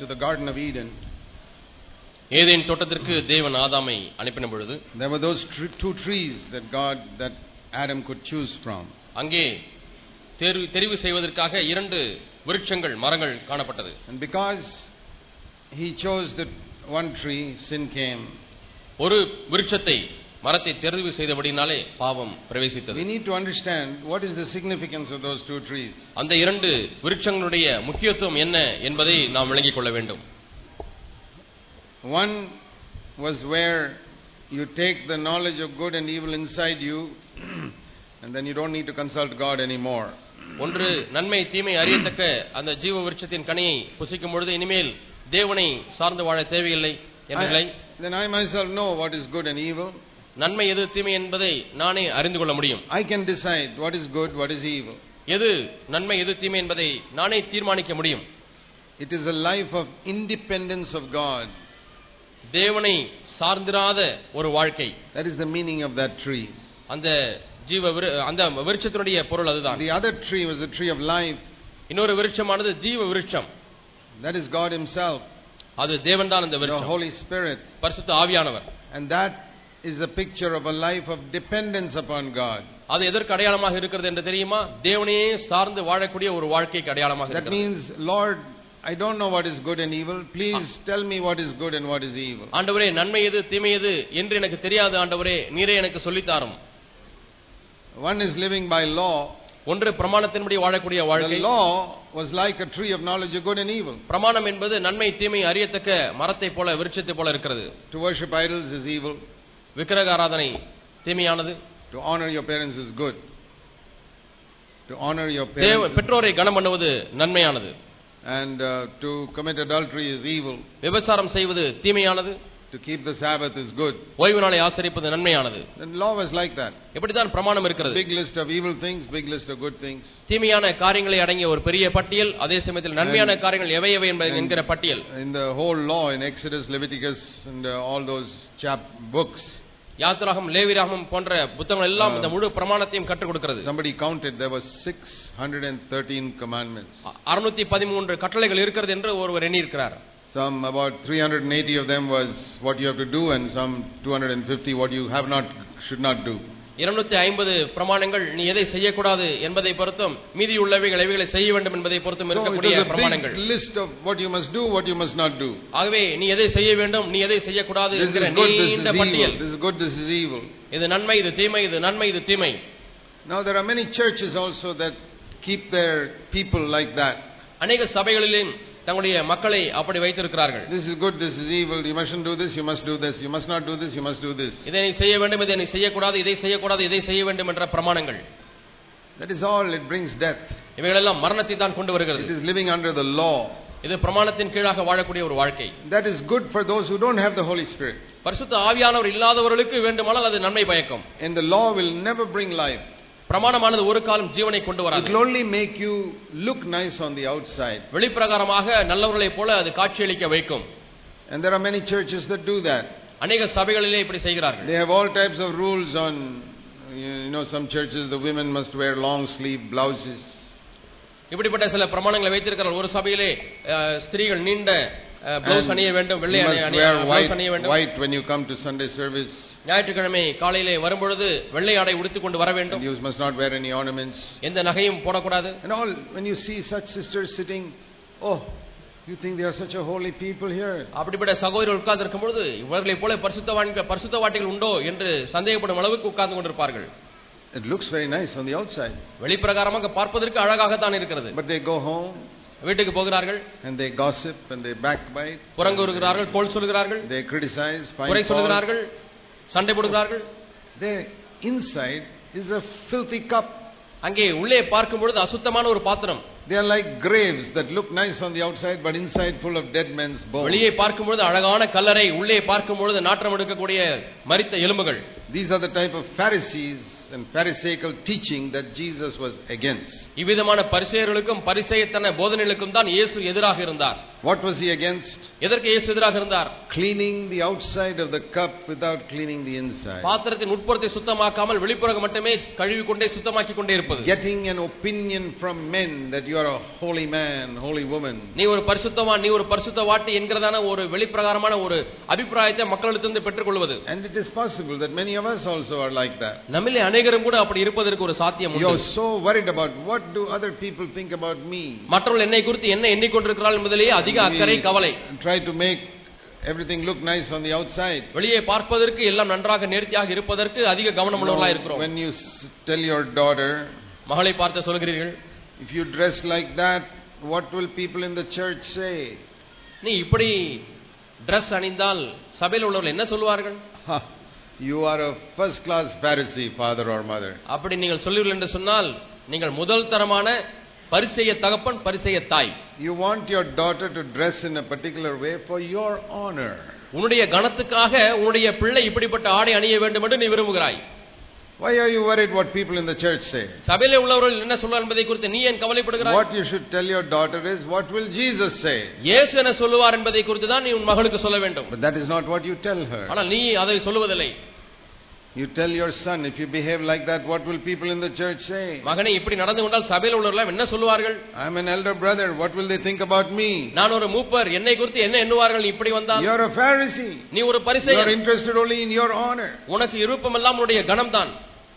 to the Garden of Eden, Eden தோட்டத்திற்கு தேவன் ஆதாமை அனுப்பின பொழுது there were those two trees that Adam could choose from. அங்கே தெரிவு செய்வதற்காக இரண்டு விருட்சங்கள் மரங்கள் காணப்பட்டது. And because he chose the one tree, sin came. ஒரு விருட்சத்தை மரத்தை தெரிவு செய்தபடினாலே பாவம் பிரவேசித்தது. We need to understand what is the significance of those two trees. அந்த இரண்டு விருட்சங்களுடைய முக்கியத்துவம் என்ன என்பதை நாம் விளங்கிக் கொள்ள வேண்டும். One was where you take the knowledge of good and evil inside you and then you don't need to consult God anymore. ஒன்று நன்மை தீமை அறியத்தக்க அந்த ஜீவ விருட்சத்தின் கனியை புசிக்கும் பொழுது இனிமேல் தேவனை சார்ந்து வாழ தேவையில்லை என்பதை then I myself know what is good and evil. நன்மை எது தீமை என்பதை நானே அறிந்து கொள்ள முடியும். I can decide what is good, what is evil. எது நன்மை எது தீமை என்பதை நானே தீர்மானிக்க முடியும். It is a life of independence of God. தேவனை சார்ந்திராத ஒரு வாழ்க்கை. That is the meaning of that tree. அந்த அந்த விருட்சத்தினுடைய பொருள் அதுதான். The other tree was the tree of life. இன்னொரு விருட்சமானது ஜீவ விருட்சம். That is God himself. அது தேவன்தான் அந்த விருட்சம். The Holy Spirit. பரிசுத்த ஆவியானவர். And that is a picture of a life of dependence upon God. அது எதற்கு அடையாளமாக இருக்கிறது என்று தெரியுமா? தேவனையே சார்ந்து வாழக்கூடிய ஒரு வாழ்க்கைக்கு அடையாளமாக இருக்கிறது. That means, Lord, I don't know what is good and evil. Please tell me what is good and what is evil. ஆண்டவரே, நன்மை எது தீமை எது என்று எனக்கு தெரியாது ஆண்டவரே, நீரே எனக்கு சொல்லித் தாரும். One is living by law. ஒன்று பிரமாணத்தின்படி வாழக்கூடிய வாழ்க்கை. The law was like a tree of knowledge of good and evil. பிரமாணம் என்பது நன்மை தீமை அறியத்தக்க மரத்தை போல விருட்சத்தை போல இருக்கிறது. To worship idols is evil. விக்கிரக ஆராதனை தீமையானது. To honor your parents is good. To honor your parents. பெற்றோரை கனம் பண்ணுவது நன்மையானது. And to commit adultery is evil. விபச்சாரம் செய்வது தீமையானது. To keep the Sabbath is good. ஓய்வு நாளை ஆசரிப்பது நன்மையானது. The law was like that. இப்படிதான் பிரமாணம் இருக்கிறது. Big list of evil things, big list of good things. தீமையான காரியங்களை அடங்கிய ஒரு பெரிய பட்டியல், அதே சமயத்தில் நன்மையான காரியங்கள் எவை எவை என்கிற பட்டியல். In the whole law in Exodus, Leviticus and all those books. யாத்திராகமம், லேவியராகமம் போன்ற புத்தகங்கள் எல்லாம் இந்த முழு பிரமாணத்தையும் கற்றுக் கொடுக்கிறது. Somebody counted, there were 613 commandments. 613 கட்டளைகள் இருக்கிறது என்று ஒருவர் எண்ணி இருக்கிறார். Some about 380 of them was what you have to do and some 250 what you should not do. 250 பிரமாணங்கள் நீ எதை செய்யக்கூடாது என்பதை பொறுத்தும் மீதி உள்ளவைகள் எவைகளை செய்ய வேண்டும் என்பதை பொறுத்தும் இருக்கக்கூடிய பிரமாணங்கள். List of what you must do, what you must not do. ஆகவே நீ எதை செய்ய வேண்டும், நீ எதை செய்யக்கூடாது என்கிற நீண்ட பட்டியல். This is good, this is evil. இது நன்மை, இது தீமை, இது நன்மை, இது தீமை. Now there are many churches also that keep their people like that. அநேக சபைகளிலும் தங்களுடைய மக்களை அப்படி வைத்திருக்கிறார்கள். This is good, this is evil, you mustn't do this, you must do this, you must not do this, you must do this. இதை நீ செய்ய வேண்டும், இதை நீ செய்யக்கூடாது, இதை செய்யக்கூடாது, இதை செய்ய வேண்டும் என்ற பிரமாணங்கள். That is all, it brings death. இவைகளெல்லாம் மரணத்தை தான் கொண்டு வருகிறது. It is living under the law. இது பிரமாணத்தின் கீழாக வாழக்கூடிய ஒரு வாழ்க்கை. That is good for those who don't have the Holy Spirit. பரிசுத்த ஆவியானவர் இல்லாதவர்களுக்கு வேண்டுமானால் அது நன்மை பயக்கும். And the law will never bring life. பிரமாணமானது ஒரு காலம் ஜீவனை கொண்டு வராது. It will only make you look nice on the outside. வெளிப்பிரகாரமாக நல்லவர்களைப் போல அது காட்சியளிக்க வைக்கும். And there are many churches that do that. அநேக சபைகளிலே இப்படி செய்கிறார்கள். They have all types of rules on, some churches the women must wear long sleeve blouses. இப்படிப்பட்ட சில பிரமாணங்களை வைத்திருக்கிறார்கள். ஒரு சபையிலே ஸ்திரீகள் நீண்ட ப்ளவுஸ் அணிய வேண்டும், வெள்ளை அணிய வேண்டும். White when you come to Sunday service. ஞாயிற்றுக்கிழமை காலையிலே வரும்பொழுது வெள்ளை ஆடை உடுத்திக் கொண்டு வர வேண்டும். You must not wear any ornaments. எந்த நகையும் போடக்கூடாது. And all, when you see such sisters sitting, oh, you think they are such a holy people here. அப்படிப்பட்ட சகோதரர்கள் உட்கார்ந்து இருக்கும் பொழுது இவர்களை போல பரிசுத்தவான்கள் உண்டோ என்று சந்தேகப்படும் அளவுக்கு உட்கார்ந்து கொண்டிருப்பார்கள். It looks very nice on the outside. வெளிப்பிரகாரமாக பார்ப்பதற்கு அழகாக தான் இருக்கிறது. But they go home. வீட்டுக்கு போகிறார்கள். And they gossip and they backbite. புறங்கூறுகிறார்கள், கோள் சொல்கிறார்கள். They criticize, find fault. குறை சொல்கிறார்கள், சண்டை போடுகிறார்கள். Their inside is a filthy cup. அங்கே உள்ளே பார்க்கும் பொழுது அசுத்தமான ஒரு பாத்திரம். They are like graves that look nice on the outside but inside full of dead men's bones. வெளியே பார்க்கும் பொழுது அழகான கல்லறை, உள்ளே பார்க்கும் பொழுது நாற்றம் எடுக்கக்கூடிய மரித்த எலும்புகள். These are the type of Pharisees and Pharisaical teaching that Jesus was against. இவ்விதமான பரிசேயர்களுக்கும் பரிசேயத்தன போதனைகளுக்கும் தான் இயேசு எதிராக இருந்தார். What was he against? எதற்கு இயேசு எதிராக இருந்தார்? Cleaning the outside of the cup without cleaning the inside. பாத்திரத்தின் உட்புறத்தை சுத்தமாக்காமல் வெளிப்புறம் மட்டுமே கழுவி கொண்டே சுத்தமாக்கிக் கொண்டே இருப்பது. Getting an opinion from men that you are a holy man, holy woman. நீ ஒரு பரிசுத்தவான், நீ ஒரு பரிசுத்தவாட்டி என்கிறதான ஒரு வெளிப்பிரகாரமான ஒரு அபிப்பிராயத்தை மக்களிடத்திலிருந்து பெற்றுக்கொள்வது. And it is possible that many of us also are like that. நம்மிலே அநேகரும் கூட அப்படி இருப்பதற்கு ஒரு சாத்தியம் உண்டு. You are so worried about what do other people think about me. மற்றவர்கள் என்னை குறித்து என்ன எண்ணிக்கொண்டிருக்கிறார்கள் என்பதிலேயே அதிக அக்கறை கவலை. Try to make everything look nice on the outside. வெளியே பார்ப்பதற்கு எல்லாம் நன்றாக நேர்த்தியாக இருப்பதற்கு அதிக கவனம் உள்ளவர்களாக இருக்கிறோம். When you tell your daughter, மகளை பார்த்து சொல்கிறீர்கள், if you dress like that, what will people in the church say? நீ இப்படி Dress அணிந்தால் சபையில் உள்ளவர்கள் என்ன சொல்வார்கள்? You are a first class Pharisee, father or mother. அப்படி நீங்கள் சொல்லுவீர்கள் என்று சொன்னால் நீங்கள் முதல் தரமான பரிசேய தகப்பன், பரிசேய தாய். You want your daughter to dress in a particular way for your honor. உன்னுடைய கனத்துக்காக உன்னுடைய பிள்ளை இப்படிப்பட்ட ஆடை அணிய வேண்டும் என்று நீ விரும்புகிறாய். Why are you worried what people in the church say? சபையிலே உள்ளவர்கள் என்ன சொல்வார்கள் என்பதை குறித்து நீ ஏன் கவலைப்படுகிறாய்? What you should tell your daughter is, what will Jesus say? இயேசு என்ன சொல்வார் என்பதை குறித்து தான் நீ உன் மகளுக்கு சொல்ல வேண்டும். But that is not what you tell her. ஆனால் நீ அதை சொல்வதில்லை. You tell your son, if you behave like that, what will people in the church say? மகனே இப்படி நடந்து கொண்டால் சபையில் உள்ளவர்கள் என்ன சொல்வார்கள்? I am an elder brother, what will they think about me? நான் ஒரு மூப்பர், என்னை குறித்து என்ன எண்ணுவார்கள் இப்படி வந்தால்? You are a Pharisee. நீ ஒரு பரிசேயன். You are interested only in your honor. உனக்கு விருப்பமெல்லாம் உன்னுடைய கனம் தான்.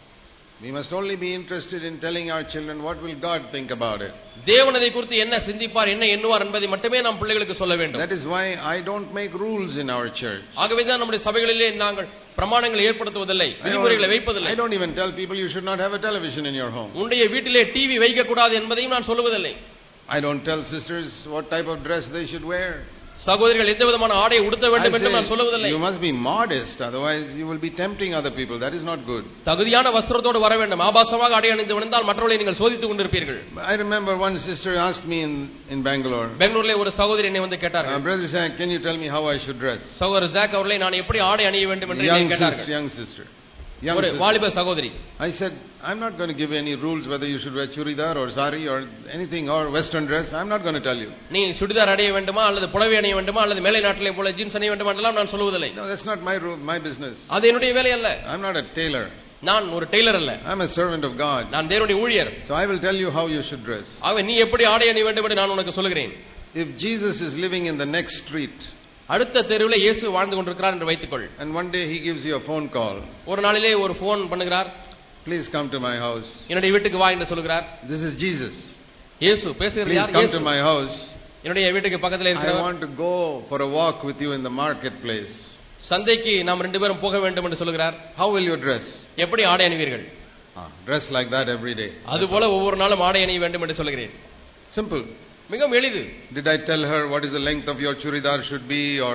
We must only be interested in telling our children what will God think about it. தேவன் அதை குறித்து என்ன சிந்திப்பார், என்ன எண்ணுவார் என்பதை மட்டுமே நாம் பிள்ளைகளுக்கு சொல்ல வேண்டும். That is why I don't make rules in our church. ஆகவே தான் நம்முடைய சபைகளிலே நாங்கள் பிரமாணங்களை ஏற்படுத்துவதில்லை, விதிமுறைகளை வைப்பதில்லை. I don't even tell people you should not have a television in your home. உன்னுடைய வீட்டிலே டிவி வைக்க கூடாது என்பதையும் நான் சொல்வதில்லை. I don't tell sisters what type of dress they should wear. சகோதரிகள் எந்த விதமான ஆடை உடுத்த வேண்டும் என்று நான் சொல்வதில்லை. You must be modest, otherwise you will be tempting other people. That is not good. தகுதியான வஸ்திரத்தோடு வர வேண்டும். ஆபாசமாக ஆடை அணிந்து வந்தால் மற்றவர்களை நீங்கள் சோதித்துக் கொண்டிருப்பீர்கள். I remember one sister asked me in Bangalore. பெங்களூரிலே ஒரு சகோதரி என்னை வந்து கேட்டார்கள், Brother Zach, can you tell me how I should dress? சகோதரர் ஜாக் அவர்களை நான் எப்படி ஆடை அணிய வேண்டும் என்று கேட்டார்கள். Young sister. ஒரு வாலிப சகோதரி. I said, I'm not going to give you any rules whether you should wear churidar or sari or anything or western dress. I'm not going to tell you. நீ சுடிதார் அணிய வேண்டுமா அல்லது புடவை அணிய வேண்டுமா அல்லது மேலை நாட்டிலே போல ஜீன்ஸ் அணிய வேண்டுமா என்றெல்லாம் நான் சொல்வதில்லை. No, that's not my business. அது என்னுடைய வேலை அல்ல. I'm not a tailor. நான் ஒரு டெய்லர் அல்ல. I'm a servant of God. நான் தேவனுடைய ஊழியர். So I will tell you how you should dress. ஆகவே நீ எப்படி ஆடை அணிய வேண்டும் என்று நான் உனக்கு சொல்கிறேன். If Jesus is living in the next street, அடுத்த தெருவில் இயேசு வாழ்ந்து கொண்டிருக்கிறார் என்று வைத்துக்கொள். and one day he gives you a phone call. ஒரு நாளிலே ஒரு ஃபோன் பண்ணுகிறார். Please come to my house. என்னுடைய வீட்டுக்கு வா என்று சொல்கிறார். This is Jesus. இயேசு பேசுகிறார். Please come to my house. என்னுடைய வீட்டுக்கு பக்கத்தில் இருக்கிறவர். I want to go for a walk with you in the marketplace. சந்தைக்கு நாம் ரெண்டு பேரும் போக வேண்டும் என்று சொல்கிறார். How will you dress? எப்படி ஆடை அணிவீர்கள்? Dress like that every day. அதுபோல ஒவ்வொரு நாளும் ஆடை அணிய வேண்டும் என்று சொல்கிறேன். Simple. மிகவும் எளிது. Did I tell her what is the length of your churidar should be or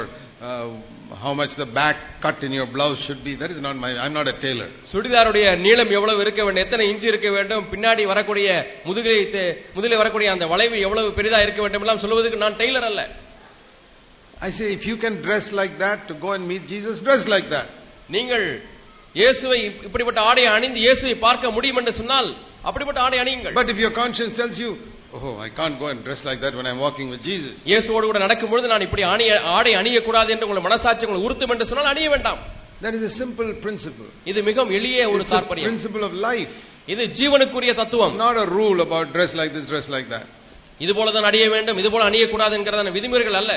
how much the back cut in your blouse should be? That is not I'm not a tailor. சுடிதாருடைய நீளம் எவ்வளவு இருக்க வேண்டும், எத்தனை inch இருக்க வேண்டும், பின்னாடி வரக்கூடிய முதுகிலே வரக்கூடிய அந்த வளைவு எவ்வளவு பெரிதா இருக்க வேண்டும் எல்லாம் சொல்வதற்கு நான் டெய்லர் அல்ல. I say if you can dress like that to go and meet Jesus, dress like that. நீங்கள் இயேசுவை இப்படிப்பட்ட ஆடை அணிந்து இயேசுவை பார்க்க முடியும் என்று சொன்னால் அப்படிப்பட்ட ஆடை அணியுங்கள். But if your conscience tells you, oh, I can't go and dress like that when I'm walking with Jesus. இயேசுவோடு கூட நடக்கும்போது நான் இப்படி ஆடை அணிய கூடாது என்று உங்கள் மனசாட்சி உங்களுக்கு உறுத்தும் என்று சொன்னால் அணிய வேண்டாம். That is a simple principle. இது மிகவும் எளிய ஒரு தாற்பயம். Principle of life. இது ஜீவனுக்குரிய தத்துவம். Not a rule about dress like this, dress like that. இது போல தான் அணிய வேண்டும், இது போல அணிய கூடாது என்கிறதான விதிமுறைகள் அல்ல.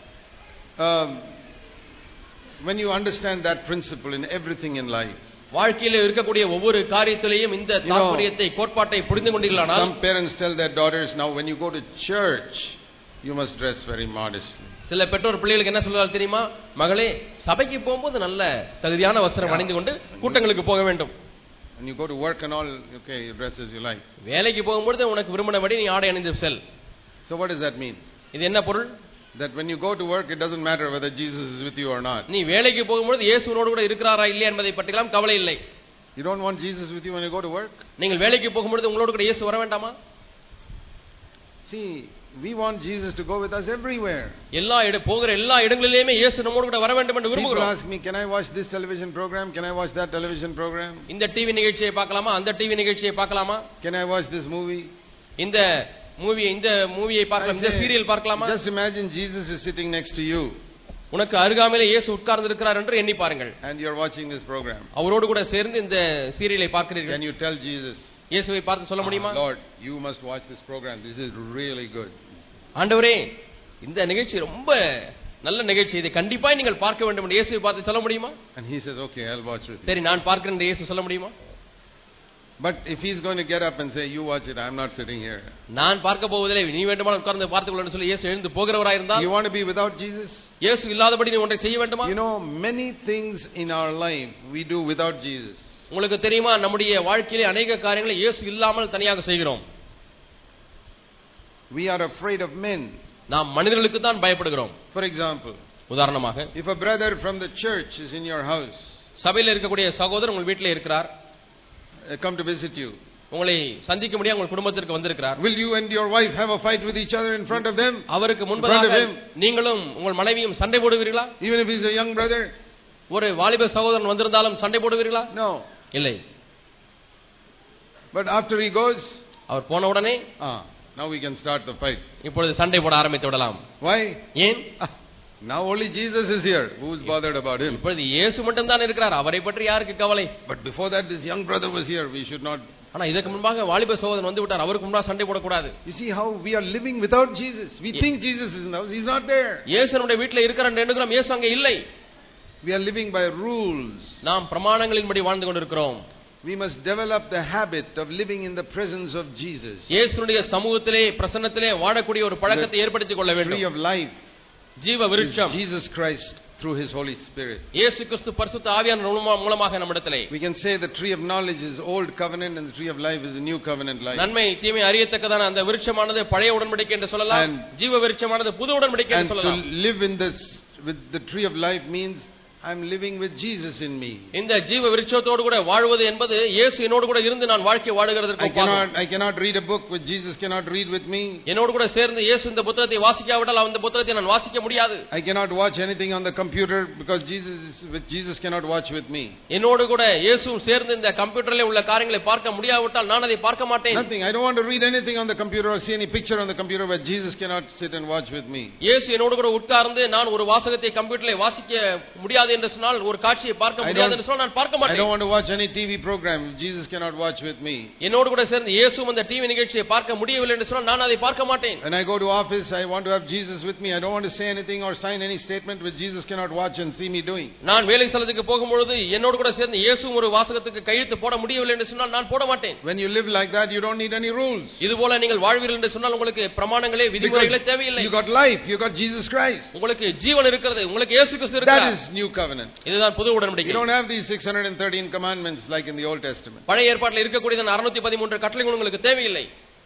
When you understand that principle in everything in life, வாழ்க்கையில இருக்கக்கூடிய ஒவ்வொரு காரியத்திலேயும் இந்த தாற்பயத்தை கோட்பாட்டை புரிந்து கொண்டீர்களானால், some parents tell their daughters, now when you go to church you must dress very modestly. சில பெற்றோர் பிள்ளைகளுக்கு என்ன சொல்றாங்க தெரியுமா? மகளே, சபைக்கு போகும்போது நல்ல தகுதியான வஸ்திரம் அணிந்து கொண்டு கூட்டங்களுக்கு போக வேண்டும். When you go to work and all, okay, you dress as you like. வேலைக்கு போகும்போது உனக்கு விரும்பினபடி நீ ஆடை அணிந்து செல். So what does that mean? இது என்ன பொருள்? That when you go to work it doesn't matter whether Jesus is with you or not. நீ வேலைக்கு போகும்போது இயேசுவோடு கூட இருக்கிறாரா இல்லையா என்பதை பற்றிலாம் கவலை இல்லை. You don't want Jesus with you when you go to work? நீங்கள் வேலைக்கு போகும்போது உங்களோடு கூட இயேசு வர வேண்டாமா? See, we want Jesus to go with us everywhere. போகிற எல்லா இடங்களிலேயுமே இயேசு நம்மோடு கூட வர வேண்டும் என்று விரும்புகிறோம். People ask me, can I watch this television program? Can I watch that television program? இந்த டிவி நிகழ்ச்சியை பார்க்கலாமா, அந்த டிவி நிகழ்ச்சியை பார்க்கலாமா? Can I watch this movie? இந்த மூவியை பார்க்கலாம், இந்த சீரியல் பார்க்கலாமா? Just imagine Jesus is sitting next to you. உனக்கு அருகாமையிலே இயேசு உட்கார்ந்து இருக்கிறார் என்று எண்ணி பாருங்கள். And you are watching this program. அவரோடு கூட சேர்ந்து இந்த சீரியலை பார்க்கிறீர்கள். Can you tell Jesus, இயேசுவை பார்த்து சொல்ல முடியுமா? Lord, you must watch this program. This is really good. ஆண்டவரே, இந்த நிகழ்ச்சி ரொம்ப நல்ல நிகழ்ச்சி, இதை கண்டிப்பா நீங்கள் பார்க்க வேண்டும் என்று இயேசுவை பார்த்து சொல்ல முடியுமா? And he says, okay, I'll watch with you. சரி, நான் பார்க்கிறேன் என்று இயேசு சொல்ல முடியுமா? But if he's going to get up and say, you watch it, I'm not sitting here. நான் பார்க்க போவதில்லை, நீ வேண்டுமானால் உட்கார்ந்து பார்த்துக்கொள்ளு சொல்லி இயேசு எழுந்து போகிறவராய் இருந்தால், You want to be without Jesus? இயேசு இல்லாதபடி நீ ஒன்றை செய்ய வேண்டுமா? You know, many things in our life we do without Jesus. உங்களுக்கு தெரியுமா, நம்முடைய வாழ்க்கையிலே अनेक காரியங்களை இயேசு இல்லாமல் தனியாக செய்கிறோம். We are afraid of men. நாம் மனிதர்களுக்கு தான் பயப்படுகிறோம். For example, உதாரணமாக, if a brother from the church is in your house, சபையில் இருக்கக்கூடிய சகோதரர் உங்கள் வீட்டிலே இருக்கிறார், come to visit you, உங்களை சந்திக்க முடியாது உங்கள் குடும்பத்திற்கு வந்திருக்கிறார், will you and your wife have a fight with each other in front of them? அவருக்கு முன்பதாக நீங்களும் உங்கள் மனைவியும் சண்டை போடுவீர்களா? Even if he's a young brother? ஒரு வாலிப சகோதரன் வந்திருந்தாலும் சண்டை போடுவீர்களா? No. இல்லை. But after he goes, அவர் போன உடனே now we can start the fight. இப்பொழுது சண்டை போட ஆரம்பித்து விடலாம். Why? ஏன்? Now only Jesus is here. Who's bothered about him? இப்பொழுது இயேசு மட்டும் தான் இருக்கிறார், அவரை பற்றி யாருக்கு கவலை? But before that, this young brother was here. We should not. ஆனா இதற்கு முன்பாக வாலிப சகோதரன் வந்து விட்டார், அவருக்கு முன்பாக சண்டை போடக்கூடாது. You see how we are living without Jesus. We think Jesus is in the house. He's not there. இயேசு நம்முடைய வீட்டில் இருக்கிறார் என்று எண்ணுகிறோம், இயேசு அங்கே இல்லை. We are living by rules. நாம் பிரமாணங்களின்படி வாழ்ந்து கொண்டிருக்கிறோம். We must develop the habit of living in the presence of Jesus. இயேசுவுடைய சமூகத்திலே பிரசன்னத்திலே வாழக்கூடிய ஒரு பழக்கத்தை ஏற்படுத்திக் கொள்ள வேண்டும். Tree of life, ஜீவ விருட்சம் Jesus Christ through his Holy Spirit. இயேசு கிறிஸ்து பரிசுத்த ஆவியானவர் மூலமாக நம்மிடத்திலே. We can say the tree of knowledge is old covenant and the tree of life is a new covenant life. நன்மை தீமை அறியத்தக்கதான அந்த விருட்சமானது பழைய உடன்படிக்கை என்று சொல்லலாம், ஜீவ விருட்சமானது புது உடன்படிக்கை என்று சொல்லலாம். And to live in this with the tree of life means I'm living with Jesus in me. இந்த ஜீவ விருட்சத்தோடு கூட வாழ்வது என்பது இயேசு என்னோடு கூட இருந்து நான் வாழ்க்கை வாழுகிறதற்கு ஒப்பாகும். I cannot read a book which Jesus cannot read with me. என்னோடு கூட சேர்ந்து இயேசு இந்த புத்தகத்தை வாசிக்காவிட்டால் அந்த புத்தகத்தை நான் வாசிக்க முடியாது. I cannot watch anything on the computer because Jesus cannot watch with me. என்னோடு கூட இயேசுவும் சேர்ந்து இந்த கம்ப்யூட்டரிலே உள்ள காரியங்களை பார்க்க முடியாவிட்டால் நான் அதை பார்க்க மாட்டேன். Nothing. I don't want to read anything on the computer or see any picture on the computer where Jesus cannot sit and watch with me. இயேசு என்னோடு கூட உட்கார்ந்து நான் ஒரு வாசகத்தை கம்ப்யூட்டரிலே வாசிக்க முடியாது என்று சொன்னால், ஒரு காட்சியை பார்க்க முடியாது என்று சொன்னால் நான் பார்க்க மாட்டேன். I don't want to watch any TV program Jesus cannot watch with me. என்னோடு கூட சேர்ந்து இயேசுவும் அந்த டிவி நிகழ்ச்சியை பார்க்க முடியவில்லை என்று சொன்னால் நான் அதை பார்க்க மாட்டேன். When I go to office, I want to have Jesus with me. I don't want to say anything or sign any statement which Jesus cannot watch and see me doing. நான் வேலை ஸ்தலத்துக்கு போகும்போது என்னோடு கூட சேர்ந்து இயேசுவும் ஒரு வாசகத்துக்கு கையெழுத்து போட முடியவில்லை என்று சொன்னால் நான் போட மாட்டேன். When you live like that, you don't need any rules. இதுபோல நீங்கள் வாழ்வீர்கள் என்று சொன்னால் உங்களுக்கு பிரமாணங்களே விதிமுறைகளே தேவையில்லை. You got life, you got Jesus Christ. உங்களுக்கு ஜீவன் இருக்கிறது, உங்களுக்கு இயேசு கிறிஸ்து இருக்கிறார். That is new covenant. இதுதான் புது உடன்படிக்கை. You don't have these 613 commandments like in the Old Testament. பழைய ஏற்பாட்டில் இருக்கக்கூடிய 613 கட்டளைகள் உங்களுக்கு தேவையில்லை.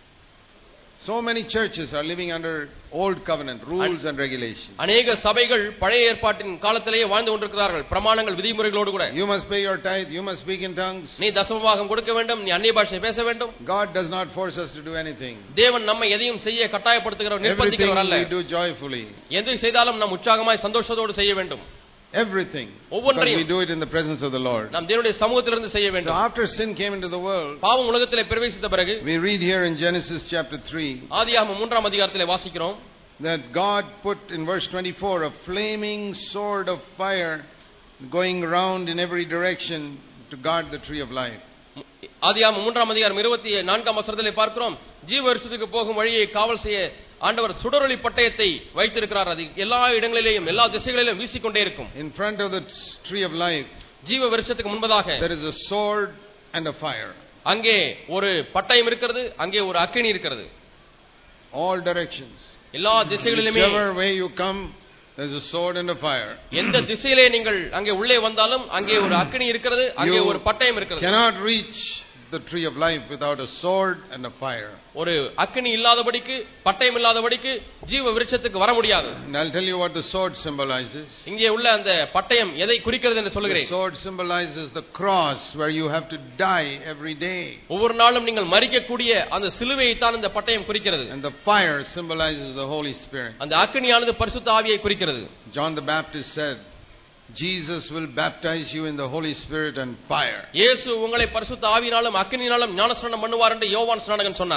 So many churches are living under old covenant rules and regulations. अनेक சபைகள் பழைய ஏற்பாட்டின் காலத்திலேயே வாழ்ந்து கொண்டிருக்கிறார்கள், பிரமாணங்கள் விதிமுறைகளோடு கூட. You must pay your tithe, you must speak in tongues. நீ தசமபாகம் கொடுக்க வேண்டும், நீ அந்நிய பாஷை பேச வேண்டும். God does not force us to do anything. தேவன் நம்மை எதையும் செய்ய கட்டாயப்படுத்துகிறவர், நிர்பந்திக்கிறவர் அல்ல. Everything we do joyfully. எதை செய்தாலும் நாம் உற்சாகமாய் சந்தோஷத்தோடு செய்ய வேண்டும். Everything. But we do it in the presence of the Lord. நாம் தேவனுடைய சமூகத்திலிருந்து செய்ய வேண்டும். So after sin came into the world, பாவம் உலகத்திலே பிரவேசித்த பிறகு, we read here in Genesis chapter 3, ஆதியாகமம் 3ஆம் அதிகாரத்திலே வாசிக்கிறோம், that God put in verse 24 a flaming sword of fire going round in every direction to guard the tree of life. ஆதியாகமம் 3ஆம் அதிகாரம் 24ஆம் வசனத்திலே பார்க்கிறோம், ஜீவ விருட்சத்துக்கு போகும் வழியை காவல் செய்ய ஆண்டவர் சுடரொளி பட்டயத்தை வைத்திருக்கிறார். அது எல்லா இடங்களிலேயும் எல்லா திசைகளிலும் வீசிக்கொண்டே இருக்கும். In front of the tree of life, ஜீவ விருட்சத்துக்கு முன்பதாக there is a sword and a fire. அங்கே ஒரு பட்டயம் இருக்கிறது, அங்கே ஒரு அக்கினி இருக்கிறது. All directions, எல்லா திசைகளிலுமே, whichever way you come, there is a sword and a fire. எந்த திசையிலே நீங்கள் அங்கே உள்ளே வந்தாலும் அங்கே ஒரு அக்கினி இருக்கிறது, அங்கே ஒரு பட்டயம் இருக்கிறது. Cannot reach the tree of life without a sword and a fire. ஒரு அக்கினி இல்லாதபடிக்கு, பட்டயம் இல்லாதபடிக்கு ஜீவ விருட்சத்துக்கு வர முடியாது. And I'll tell you what the sword symbolizes. இங்கே உள்ள அந்த பட்டயம் எதை குறிக்கிறது என்று சொல்கிறேன். The sword symbolizes the cross where you have to die every day. ஒவ்வொரு நாளும் நீங்கள் மரிக்கக்கூடிய அந்த சிலுவையை தான் இந்த பட்டயம் குறிக்கிறது. And the fire symbolizes the Holy Spirit. அந்த அக்கினியானது பரிசுத்த ஆவியை குறிக்கிறது. John the Baptist said, Jesus will baptize you in the Holy Spirit and fire. இயேசு உங்களை பரிசுத்த ஆவியினாலும் அக்கினியினாலும் ஞானஸ்நானம் பண்ணுவார் என்று யோவான் ஸ்நானகன் சொன்னார்.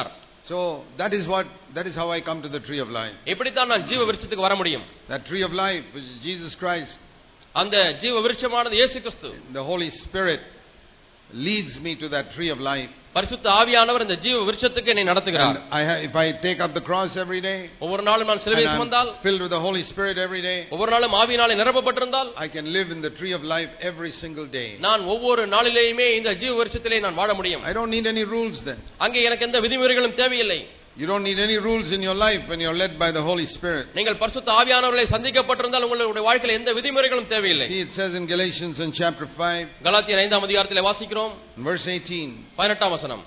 So that is how I come to the tree of life. எப்படித்தான் நான் ஜீவ விருட்சத்துக்கு வர முடியும்? That tree of life is Jesus Christ. அந்த ஜீவ விருட்சமானது இயேசு கிறிஸ்து. The Holy Spirit leads me to that tree of life. பரிசுத்த ஆவியானவர் இந்த ஜீவ விருட்சத்துக்கு என்னை நடத்துகிறார். If I take up the cross every day, ஒவ்வொரு நாளும் நான் சிலுவையை சுமந்தால், filled with the Holy Spirit every day, ஒவ்வொரு நாளும் ஆவியினாலே நிரப்பப்பட்டிருந்தால், I can live in the tree of life every single day. நான் ஒவ்வொரு நாளிலேயுமே இந்த ஜீவ விருட்சத்திலே நான் வாழ முடியும். I don't need any rules then. அங்கே எனக்கு எந்த விதிமுறைகளும் தேவையில்லை. You don't need any rules in your life when you're led by the Holy Spirit. நீங்கள் பரிசுத்த ஆவியானவரால் சந்திக்கப்பட்டிருந்தால் உங்களுடைய வாழ்க்கையில் எந்த விதிமுறைகளும் தேவையில்லை. See, it says in Galatians in chapter 5, கலாத்தியர் 5ஆம் அதிகாரத்திலே வாசிக்கிறோம், verse 18, 18ஆம் வசனம்.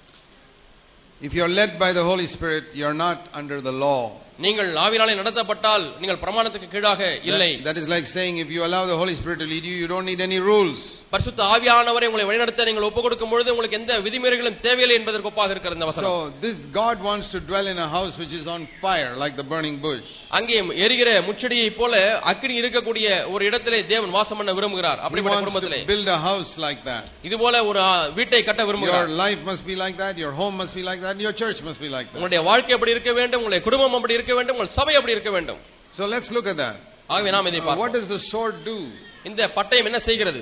If you're led by the Holy Spirit, you're not under the law. நீங்கள் ஆவியாலே நடத்தப்பட்டால் நீங்கள் பிரமாணத்துக்கு கீழாக இல்லை. That is like saying if you allow the Holy Spirit to lead you, you don't need any rules. பரிசுத்த ஆவியானவரை உங்களை வழிநடத்த நீங்கள் ஒப்புக்கொடுக்கும் பொழுது உங்களுக்கு எந்த விதிமுறைகளும் தேவையில்லை என்பதற்கு ஒப்பாக இருக்கிற இந்த வசனம். So this God wants to dwell in a house which is on fire like the burning bush. அங்கே எரிகிற முச்செடியை போல அக்கினி இருக்கக்கூடிய ஒரு இடத்திலே தேவன் வாசம் பண்ண விரும்புகிறார். அப்படிப்பட்ட குடும்பத்திலே build a house like that. இது போல ஒரு வீட்டை கட்ட விரும்புகிறார். Your life must be like that, your home must be like that, and your church must be like that. உங்களுடைய வாழ்க்கை அப்படி இருக்க வேண்டும், உங்களுடைய குடும்பம் அப்படி இருக்க வேண்டும், உங்கள் சபை அப்படி இருக்க வேண்டும். So let's look at that. ஆகவே நாம் இதை பார்ப்போம். What does the sword do? இந்த பட்டயம் என்ன செய்கிறது?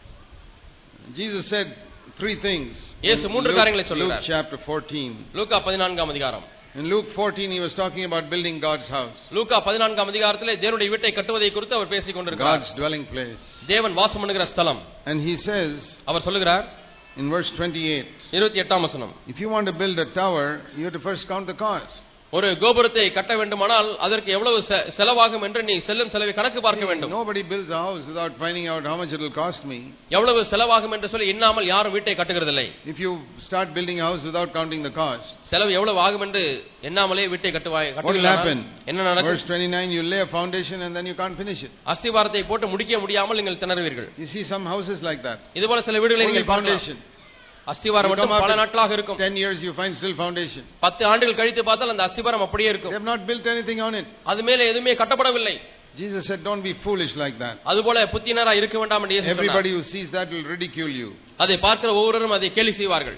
Jesus said three things. இயேசு மூன்று காரியங்களை சொல்கிறார். Luke chapter 14. லூக்கா 14ஆம் அதிகாரம். In Luke 14 he was talking about building God's house. லூக்கா 14ஆம் அதிகாரத்திலே தேவனுடைய வீட்டை கட்டுவதை குறித்து அவர் பேசிக் கொண்டிருக்கிறார். God's dwelling place. தேவன் வாசம் பண்ணுகிற ஸ்தலம். And he says, அவர் சொல்கிறார் in verse 28, 28ஆம் வசனம், if you want to build a tower, you have to first count the cost. ஒரு கோபுரத்தை கட்ட வேண்டுமானால் அதற்கு எவ்வளவு செலவாகும் என்று நீ செல்லும் செலவை கணக்கு பார்க்க வேண்டும். Nobody builds a house without finding out how much it will cost me. எவ்வளவு செலவாகும் என்று சொல்லி எண்ணாமல் யாரும் வீட்டை கட்டுகிறதில்லை. If you start building a house without counting the cost, செலவு எவ்வளவு ஆகும் என்று எண்ணாமலே வீட்டை what will happen? என்ன நடக்கும்? Verse 29, you lay a foundation and then you can't finish it. அஸ்திவாரத்தை போட்டு முடிக்க முடியாமல் நீங்கள் திணறுவீர்கள். You see some houses like that. இதுபோல சில வீடுகளை நீங்கள் foundation. அஸ்திவாரம் மட்டும் பல நாட்களாக இருக்கும். 10 years you find still foundation. 10 ஆண்டுகள் கழித்து பார்த்தால் அந்த அஸ்திவாரம் அப்படியே இருக்கும். They have not built anything on it. அது மேலே எதுமே கட்டப்படவில்லை. Jesus said don't be foolish like that. அதுபோல புத்தினரா இருக்க வேண்டாம் என்று இயேசு சொன்னார். Everybody who sees that will ridicule you. அதை பார்க்கிற ஒவ்வொருவரும் அதை கேலி செய்வார்கள்.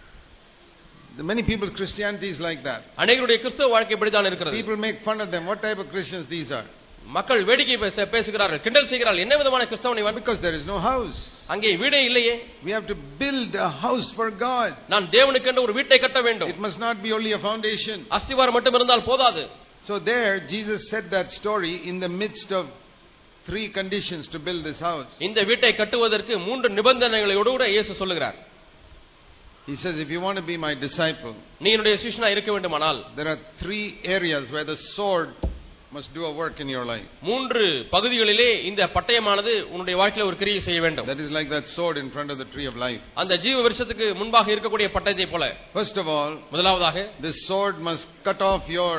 Many people's Christianity is like that. அநேகருடைய கிறிஸ்தவ வாழ்க்கை இப்படி தான் இருக்கிறது. People make fun of them. What type of Christians these are? மக்கள் வேடிக்கை பேசுகிறார்கள், கிண்டல் செய்கிறார்கள். என்ன விதமான கிறிஸ்தவனை? Because there is no house. அங்கே வீடே இல்லையே. We have to build a house for God. நான் தேவனுக்கென்று ஒரு வீட்டை கட்ட வேண்டும். It must not be only a foundation. அஸ்திவாரம் மட்டும் இருந்தால் போதாது. So there Jesus said that story in the midst of three conditions to build this house. இந்த வீட்டை கட்டுவதற்கு மூன்று நிபந்தனைகளோடு கூட இயேசு சொல்லுகிறார். He says if you want to be my disciple, நீ என்னுடைய சிஷ்யனா இருக்க வேண்டுமானால் there are three areas where the sword must do a work in your life. மூன்று பகுதிகளிலே இந்த பட்டயமானது உன்னுடைய வாழ்க்கையில ஒரு கிரியை செய்ய வேண்டும். That is like that sword in front of the tree of life. அந்த ஜீவ விருட்சத்துக்கு முன்பாக இருக்கக்கூடிய பட்டயத்தை போல. First of all, முதலாவதாக this sword must cut off your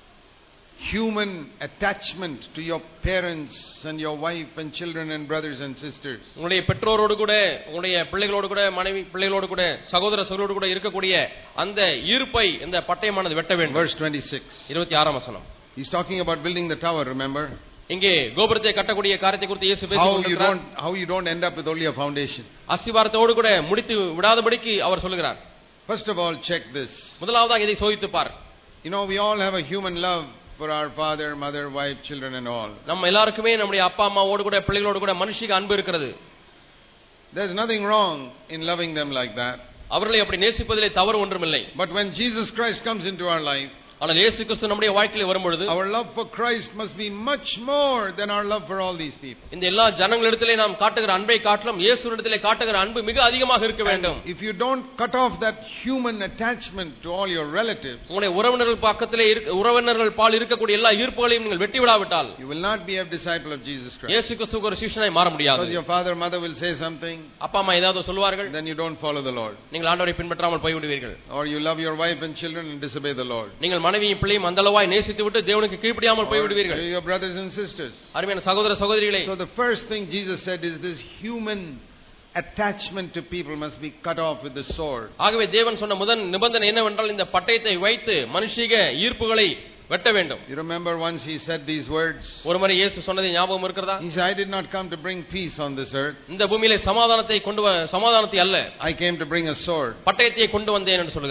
human attachment to your parents and your wife and children and brothers and sisters. உங்களுடைய பெற்றோரோடு கூட, உங்களுடைய பிள்ளைகளோடு கூட, மனைவி பிள்ளைகளோடு கூட, சகோதர சகோதரோடு கூட இருக்கக்கூடிய அந்த ஈர்ப்பை இந்த பட்டயமானது வெட்ட வேண்டும். Verse 26. 26ஆம் வசனம். He's talking about building the tower, remember? இங்கே கோபுரத்தை கட்டக்கூடிய காரியத்தை குறித்து இயேசு பேசினார். How you don't end up with only a foundation. அஸ்திவாரத்தோடு கூட முடித்து விடாதபடிக்கு அவர் சொல்கிறார். First of all, check this. முதலாவதாக இதை சோதித்து பார். You know, we all have a human love for our father, mother, wife, children and all. நம்ம எல்லாருக்குமே நம்முடைய அப்பா அம்மாவோடு கூட பிள்ளைகளோடு கூட மனுஷிக அன்பு இருக்கிறது. There's nothing wrong in loving them like that. அவர்களை அப்படி நேசிப்பதிலே தவறு ஒன்றுமில்லை. But when Jesus Christ comes into our life, ஆனால் இயேசு கிறிஸ்து நம்முடைய வாழ்க்கையில வரும்பொழுது our love for Christ must be much more than our love for all these people. இந்த எல்லா ஜனங்களிடத்திலே நாம் காட்டுகிற அன்பை காட்டிலும் இயேசுவிடத்திலே காட்டுகிற அன்பு மிக அதிகமாக இருக்க வேண்டும். If you don't cut off that human attachment to all your relatives, உங்களுடைய உறவினர்கள் பக்கத்திலே உறவினர்கள் பால் இருக்கக்கூடிய எல்லா ஈர்ப்புகளையும் நீங்கள் வெட்டி விடாவிட்டால் you will not be a disciple of Jesus Christ. இயேசு கிறிஸ்துவுக்கு ஒரு சீஷனாய் மாற முடியாது. Because your father mother will say something, அப்பா அம்மா ஏதாவது சொல்வார்கள், then you don't follow the Lord. நீங்கள் ஆண்டவரை பின்பற்றாமல் போய் விடுவீர்கள். Or you love your wife and children and disobey the Lord. நீங்கள் மனைவியும் பிள்ளையும் அந்த அளவாய் நேசித்து விட்டு தேவனுக்கு கீழ்ப்படியாமல் போய் விடுவீர்கள். Your brothers and sisters. அருமையான சகோதர சகோதரிகளே, so the first thing Jesus said is this human attachment to people must be cut off with the sword. ஆகவே தேவன் சொன்ன முதல் நிபந்தனை என்னவென்றால் இந்த பட்டயத்தை வைத்து மனுஷிக ஈர்ப்புகளை வெட்ட வேண்டும். You remember once he said these words? ஒருமுறை இயேசு சொன்னது ஞாபகம் இருக்கிறதா? He said, I did not come to bring peace on this earth. இந்த பூமியிலே சமாதானத்தை அல்ல, I came to bring a sword. பட்டயத்தை கொண்டு வந்தேன் என்று சொல்கிறார்.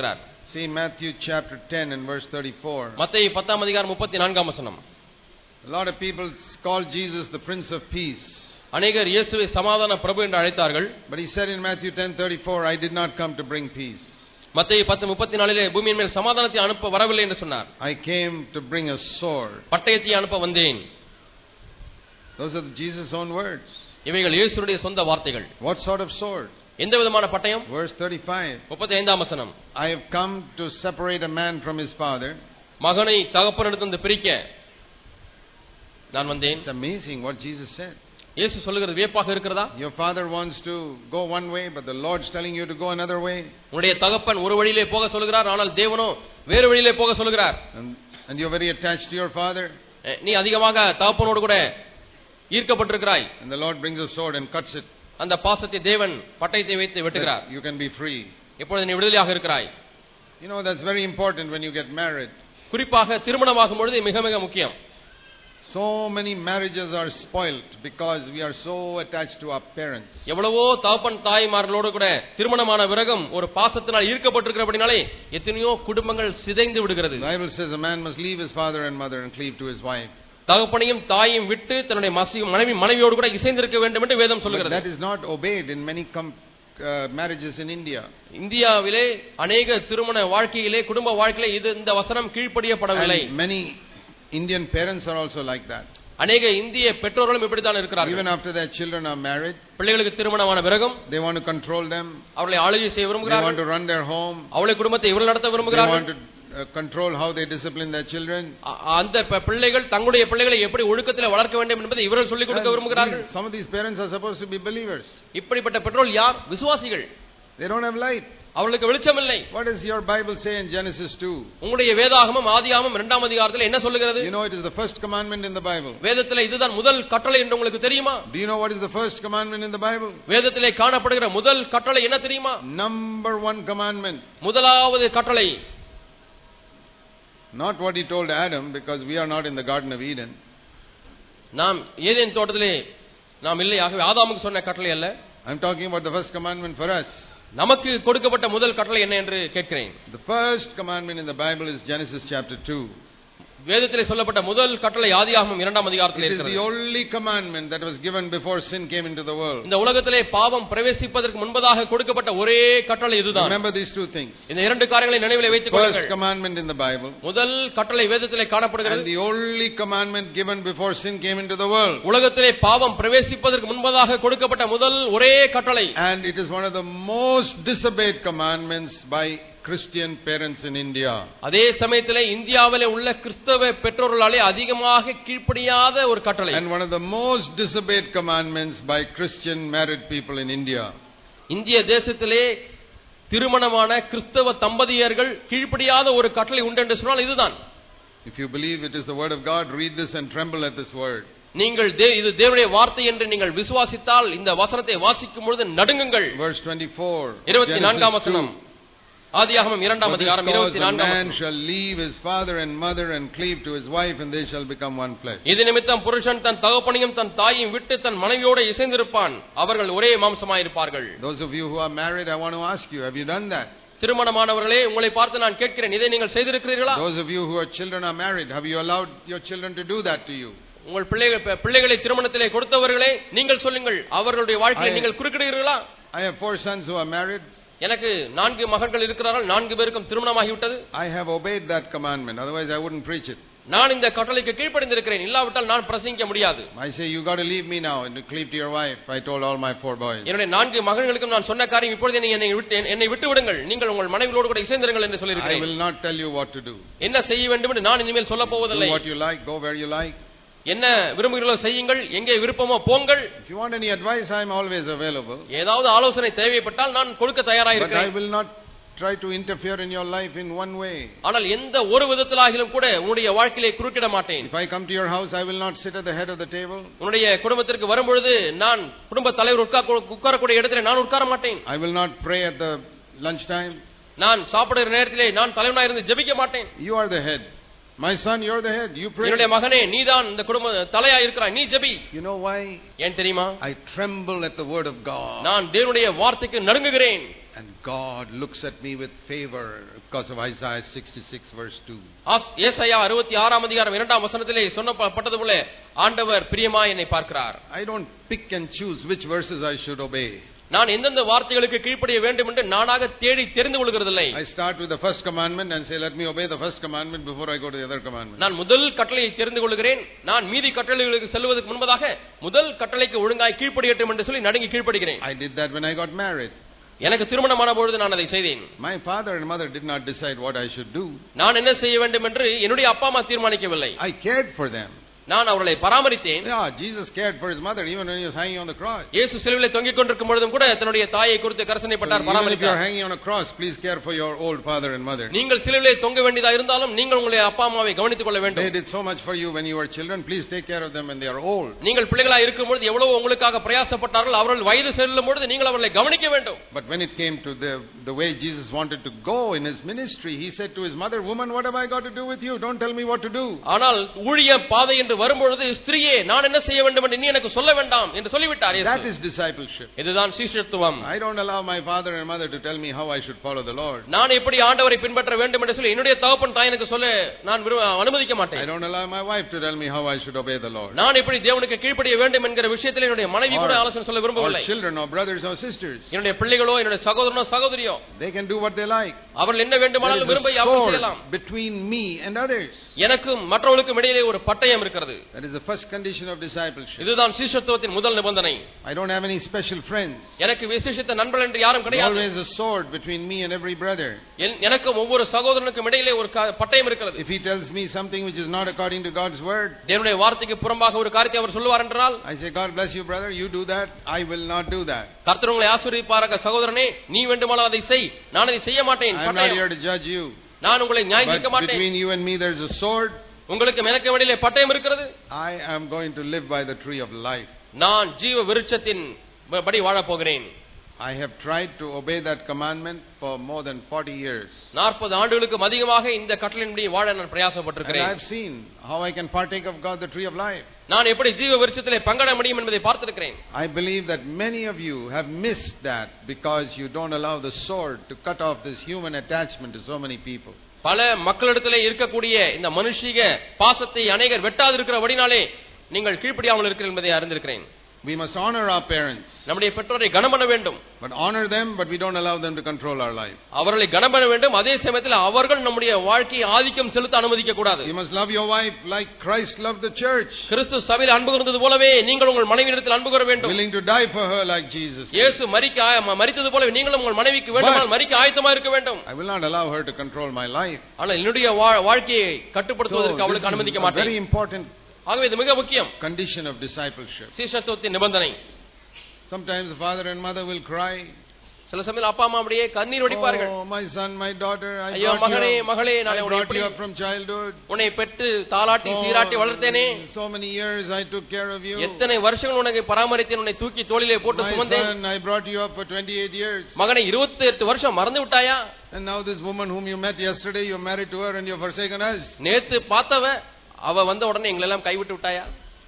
See Matthew chapter 10 and verse 34. மத்தேயு 10 அதிகாரம் 34 வசனம். A lot of people call Jesus the Prince of Peace. அநேகர் இயேசுவை சமாதான பிரபு என்று அழைத்தார்கள். But he said in Matthew 10:34, I did not come to bring peace. மத்தேயு 10:34 பூமியின் மேல் சமாதானத்தை அனுப்ப வரவில்லை என்று சொன்னார். I came to bring a sword. பட்டயத்தை அனுப்ப வந்தேன். Those are Jesus' own words. இவைகள் இயேசுவுடைய சொந்த வார்த்தைகள். What sort of sword? எந்த விதமான பட்டயம்? Verse 35. 35 வசனம். I have come to separate a man from his father. மகனை தகப்பனிடத்திலிருந்து பிரிக்க நான் வந்தேன். It's amazing what Jesus said. இயேசு சொல்லுகிறது வியப்பாக இருக்கிறதா? Your father wants to go one way, but the Lord's telling you to go another way. உன்னுடைய தகப்பன் ஒரு வழியிலே போக சொல்கிறார், ஆனால் தேவனோ வேறு வழியிலே போக சொல்கிறார். And you're very attached to your father. நீ அதிகமாக தகப்பனோடு கூட ஈர்க்கப்பட்டிருக்கிறாய். And the Lord brings a sword and cuts it. அந்த பாசத்தை தேவன் பட்டயத்தை வைத்து வெட்டுகிறார். You can be free. இப்பொழுது நீ விடுதலையாக இருக்கிறாய். You know, that's very important when you get married. குறிப்பாக திருமணமாகும் பொழுது மிக மிக முக்கியம். So many marriages are spoiled because we are so attached to our parents. எவ்வளவோ தகப்பன் தாய்மார்களோடு கூட திருமணமான பிறகும் ஒரு பாசத்தினால் ஈர்க்கப்பட்டிருக்கிறபடினாலே எத்தனையோ குடும்பங்கள் சிதைந்து விடுகிறது. The Bible says a man must leave his father and mother and cleave to his wife. தகப்பனையும் தாயையும் விட்டு தன்னுடைய மனைவியோடு கூட இசைந்திருக்க வேண்டும் என்று வேதம் சொல்கிறது. That is not obeyed in many marriages in India. இந்தியாவிலே அநேக திருமண வாழ்க்கையிலே குடும்ப வாழ்க்கையிலே இந்த வசனம் கீழ்ப்படியப்படவில்லை. Many Indian parents are also like that. அநேக இந்திய பெற்றோர்களும் இப்படித்தான் இருக்கிறார்கள். Even after their children are married, பிள்ளைகளுக்கு திருமணமான பிறகும் they want to control them. அவர்களை ஆளுகை செய்ய விரும்புகிறார்கள். They want to run their home. அவளுடைய குடும்பத்தை இவர்கள் நடத்த விரும்புகிறார்கள். They want to control how they discipline their children. அந்த பிள்ளைகள் தங்களுடைய பிள்ளைகளை எப்படி ஒழுக்கத்தில் வளர்க்க வேண்டும் என்பதை இவர்கள் சொல்லிக் கொடுக்க விரும்புகிறார்கள். Some of these parents are supposed to be believers. இப்படிப்பட்ட பெற்றோர் யார்? விசுவாசிகள். They don't have light. அவர்களுக்கு வெளிச்சம் இல்லை. What does your Bible say in Genesis 2? உங்களுடைய வேதாகமம் ஆதியாகமம் 2ஆம் அதிகாரத்தில் என்ன சொல்லுகிறது? You know it is the first commandment in the Bible. வேதத்திலே இதுதான் முதல் கட்டளை என்று உங்களுக்கு தெரியுமா? Do you know what is the first commandment in the Bible? வேதத்திலே காணப்படுகிற முதல் கட்டளை என்ன தெரியுமா? Number 1 commandment. முதலாவது கட்டளை. Not what he told Adam, because we are not in the Garden of Eden. நாம் ஏதேன் தோட்டத்திலே நாம் இல்லை, ஆகவே ஆதாமுக்கு சொன்ன கட்டளை அல்ல. I'm talking about the first commandment for us. நமக்கு கொடுக்கப்பட்ட முதல் கட்டளை என்ன என்று கேட்கிறேன். The first commandment in the Bible is Genesis chapter 2. வேதத்திலே சொல்லப்பட்ட முதல் கட்டளை ஆதியாகமம் 2ஆம் அதிகாரத்திலே இருக்கிறது. It is the only commandment that was given before sin came into the world. இந்த உலகத்திலே பாவம் பிரவேசிப்பதற்கு முன்பதாக கொடுக்கப்பட்ட ஒரே கட்டளை இதுதான். Remember these two things. இந்த இரண்டு காரியங்களை நினைவிலே வைத்துக் கொள்ளுங்கள். First commandment in the Bible. முதல் கட்டளை வேதத்திலே காணப்படுகிறது. And the only commandment given before sin came into the world. உலகத்திலே பாவம் பிரவேசிப்பதற்கு முன்பதாக கொடுக்கப்பட்ட முதல் ஒரே கட்டளை. And it is one of the most disobeyed commandments by Christian parents in India. அதே சமயத்திலே இந்தியாவிலே உள்ள கிறிஸ்தவ பெற்றோர்களாலே அதிகமாக கீழ்ப்படியாத ஒரு கட்டளை. And one of the most disobeyed commandments by Christian married people in India. இந்திய தேசத்திலே திருமணமான கிறிஸ்தவ தம்பதியர்கள் கீழ்ப்படியாத ஒரு கட்டளை உண்டு என்று சொன்னால் இதுதான். If you believe it is the word of God, read this and tremble at this word. நீங்கள் இது தேவனுடைய வார்த்தை என்று நீங்கள் விசுவாசித்தால் இந்த வசனத்தை வாசிக்கும் பொழுது நடுங்குங்கள். Verse 24. 24ஆம் வசனம். ஆதியாகமம் 2ஆம் அதிகாரம் 24ஆம் வசனம். Man shall leave his father and mother and cleave to his wife, and they shall become one flesh. இது நிமித்தம் புருஷன் தன் தகப்பனையும் தன் தாயையும் விட்டு தன் மனைவியோடு இசைந்திருப்பான், அவர்கள் ஒரே மாம்சமாயிருப்பார்கள். Those of you who are married, I want to ask you, have you done that? திருமணமானவர்களே, உங்களை பார்த்து நான் கேட்கிறேன், இதை நீங்கள் செய்திருக்கிறீர்களா? Those of you who are children are married, have you allowed your children to do that to you? உங்கள் பிள்ளைகளை திருமணத்திலே கொடுத்தவர்களே, நீங்கள் சொல்லுங்கள், அவர்களுடைய வாழ்க்கையை நீங்கள் குறுக்கிடுகிறீர்களா? I have 4 sons who are married. எனக்கு 4 மகன்கள் இருக்கிறார்கள், 4 பேருக்கும் திருமணமாகிவிட்டது. I have obeyed that commandment, otherwise I wouldn't preach it. நான் இந்த கட்டளைக்கு கீழ்ப்படிந்திருக்கிறேன், இல்லாவிட்டால் நான் பிரசங்கிக்க முடியாது. I say you got to leave me now and cleave to your wife. I told all my 4 boys. என்னுடைய 4 மகன்களுக்கும் நான் சொன்ன காரியம், இப்பொழுது என்னை விட்டு விடுங்கள், நீங்கள் உங்கள் மனைவியோடு கூட இசைந்திருங்கள் என்று சொல்லியிருக்கிறேன். I will not tell you what to do. என்ன செய்ய வேண்டும் என்று நான் இனிமேல் சொல்லப் போவதில்லை. Do what you like, go where you like. என்ன விரும்புகிறீர்களோ செய்யுங்கள், எங்கே விருப்பமோ போங்கள். If you want any advice, I am always available. ஏதாவது ஆலோசனை தேவைப்பட்டால் நான் கொடுக்க தயாராக இருக்கிறேன். But I will not try to interfere in your life in one way. ஆனால் எந்த ஒரு விதத்திலாகிலும் கூட உன்னுடைய வாழ்க்கையிலே குறுக்கிட மாட்டேன். If I come to your house, I will not sit at the head of the table. உன்னுடைய குடும்பத்திற்கு வரும்பொழுது நான் குடும்ப தலைவர் உட்காரக்கூடிய இடத்திலே நான் உட்கார மாட்டேன். I will not pray at the lunch time. நான் சாப்பிடுகிற நேரத்திலே நான் தலைவனாக இருந்து ஜெபிக்க மாட்டேன். You are the head. My son, you are the head. You pray. என்னுடைய மகனே, நீதான் இந்த குடும்ப தலையா இருக்கிறாய், நீ ஜெபி. You know why? ஏன் தெரியுமா? I tremble at the word of God. நான் தேவனுடைய வார்த்தைக்கு நடுங்குகிறேன். And God looks at me with favor because of Isaiah 66 verse 2. ஏசாயா 66 அதிகாரம் 2 வசனத்திலே சொல்லப்பட்டது போல ஆண்டவர் பிரியமாய் என்னை பார்க்கிறார். I don't pick and choose which verses I should obey. நான் எந்தெந்த வார்த்தைகளுக்கு கீழ்ப்படிய வேண்டும் என்று நானாக தேடி தெரிந்து கொள்கிறதில்லை. I start with the first commandment and say let me obey the first commandment before I go to the other commandment. நான் முதல் கட்டளையை தெரிந்து கொள்கிறேன். நான் மீதி கட்டளைகளுக்கு செல்வதற்கு முன்பதாக முதல் கட்டளைக்கு ஒழுங்காய் கீழ்ப்படியட்டும் என்று சொல்லி நடுங்கி கீழ்ப்படிகிறேன். I did that when I got married. எனக்கு திருமணமான பொழுது நான் அதை செய்தேன். My father and mother did not decide what I should do. நான் என்ன செய்ய வேண்டும் என்று என்னுடைய அப்பா அம்மா தீர்மானிக்கவில்லை. I cared for them. நான் அவர்களை பராமரித்தேன். Yeah, Jesus cared for his mother even when he was hanging on the cross. இயேசு சிலுவையில் தொங்கிக் கொண்டிருக்கும் பொழுதும் கூட தன்னுடைய தாயை குறித்து கரிசனைப்பட்டார், பராமரித்தார். If you are hanging on a cross, please care for your old father and mother. நீங்கள் சிலுவையில் தொங்க வேண்டியதா இருந்தாலும் நீங்கள் உங்களுடைய அப்பா அம்மாவை கவனித்துக் கொள்ள வேண்டும். They did so much for you when you were children, please take care of them when they are old. நீங்கள் பிள்ளைகளா இருக்கும் பொழுது எவ்வளவு உங்களுக்காக பிரயாசப்பட்டார்கள், அவர்கள் வயது செல்லும் பொழுது நீங்கள் அவர்களை கவனிக்க வேண்டும். But when it came to the way Jesus wanted to go in his ministry, he said to his mother, woman, what have I got to do with you? Don't tell me what to do. ஆனால் ஊழிய பாதை என்று வரும்பொழுது நான் என்ன செய்ய வேண்டும் என்று நீ எனக்கு சொல்ல வேண்டாம் என்று சொல்லிவிட்டார் இயேசு. That is discipleship. இதுதான் சீஷத்துவம். I don't allow my father and mother to tell me how I should follow the Lord. நான் எப்படி ஆண்டவரை பின்பற்ற வேண்டும் என்று சொல்லி என்னுடைய தகப்பன் தாய் எனக்கு சொல்ல நான் அனுமதிக்க மாட்டேன். I don't allow my wife to tell me how I should obey the Lord. நான் எப்படி தேவனுக்கு கீழ்ப்படிய வேண்டும் என்கிற விஷயத்தில் என்னுடைய மனைவி கூட ஆலோசனை சொல்ல விரும்பவில்லை. Or children or brothers or sisters. என்னுடைய பிள்ளைகளோ என்னுடைய சகோதரனோ சகோதரியோ they can do what they like. அவர்கள் என்ன வேண்டுமானாலும் விரும்பி அவர்கள் செய்யலாம். Between me and others. எனக்கும் மற்றவர்களுக்கும் இடையிலே ஒரு பட்டயம் இருக்கிறது. That is the first condition of discipleship. இதுதான் சீஷத்துவத்தின் முதல் நிபந்தனை. I don't have any special friends. எனக்கு விசேஷித்த நண்பர்கள் என்று யாரும் கிடையாது. Always a sword between me and every brother. எனக்கும் ஒவ்வொரு சகோதரனுக்கும் இடையிலே ஒரு பட்டயம் இருக்கிறது. If he tells me something which is not according to God's word, தேவனுடைய வார்த்தைக்கு புறம்பாக ஒரு காரியத்தை அவர் சொல்வார் என்றால், I say God bless you brother, you do that, I will not do that. கர்த்தர் உங்களை ஆசீர்வதிப்பாராக சகோதரனே, நீ வேண்டுமானால் அதை செய், நான் அதை செய்ய மாட்டேன். I am not here to judge you. நான் உங்களை நியாயம் தீர்க்க மாட்டேன். Between you and me there is a sword. உங்களுக்கு எனக்கு இடையிலே பட்டயம் இருக்கிறது. I am going to live by the tree of life. நான் ஜீவ விருட்சத்தின் படி வாழப் போகிறேன். I have tried to obey that commandment for more than 40 years. 40 ஆண்டுகளுக்கு அதிகமாக இந்த கட்டளையின்படி வாழ நான் பிரயாசப்பட்டிருக்கிறேன். I have seen how I can partake of God the tree of life. நான் எப்படி ஜீவ விருட்சத்திலே பங்கட முடியும் என்பதை பார்த்திருக்கிறேன். I believe that many of you have missed that because you don't allow the sword to cut off this human attachment to so many people. பல மக்களிடத்திலே இருக்கக்கூடிய இந்த மனுஷிக பாசத்தை அநேகர் வெட்டாதிருக்கிறபடினாலே நீங்கள் கீழ்ப்படியாமல் இருக்கிறீர்கள் என்பதை அறிந்திருக்கிறேன். We must honor our parents. நம்முடைய பெற்றோரை கனம் பண்ண வேண்டும். But honor them, but we don't allow them to control our life. அவர்களை கனம் பண்ண வேண்டும், அதே சமயத்தில் அவர்கள் நம்முடைய வாழ்க்கையை ஆதிக்கம் செலுத்த அனுமதிக்க கூடாது. You must love your wife like Christ loved the church. கிறிஸ்து சபையில் அன்பு கூர்ந்தது போலவே நீங்கள் உங்கள் மனைவியிடத்தில் அன்பு கூர வேண்டும். Willing to die for her like Jesus. இயேசு மரித்தது போல நீங்களும் உங்கள் மனைவிக்கு வேண்டுமானால் மரிக்க ஆயத்தமா இருக்க வேண்டும். I will not allow her to control my life. ஆனால் என்னுடைய வாழ்க்கையை கட்டுப்படுத்துவதற்கு அவளுக்கு அனுமதிக்க மாட்டேன். Very important. ஆகவே இது மிக முக்கியம். Condition of discipleship. சீஷத்துவத்தின் நிபந்தனை. Sometimes the father and mother will cry. சில சமயம் அப்பா அம்மா அப்படியே கண்ணீர் வடிப்பார்கள். Oh my son, my daughter, I brought you up from childhood. உன்னை பெற்று தாலாட்டி சீராட்டி வளர்த்தேனே. So many years I took care of you. எத்தனை வருஷங்கள் உனக்கு பராமரித்தேன், உன்னை தூக்கி தோளிலே போட்டு சுமந்தேன். My son, I brought you up for 28 years. மகனே 28 வருஷம் மறந்து விட்டாயா? And now this woman whom you met yesterday, you are married to her and you have forsaken us. நேத்து பார்த்தவ அவ வந்த உடனே எங்களை எல்லாம் கைவிட்டு விட்டாயா?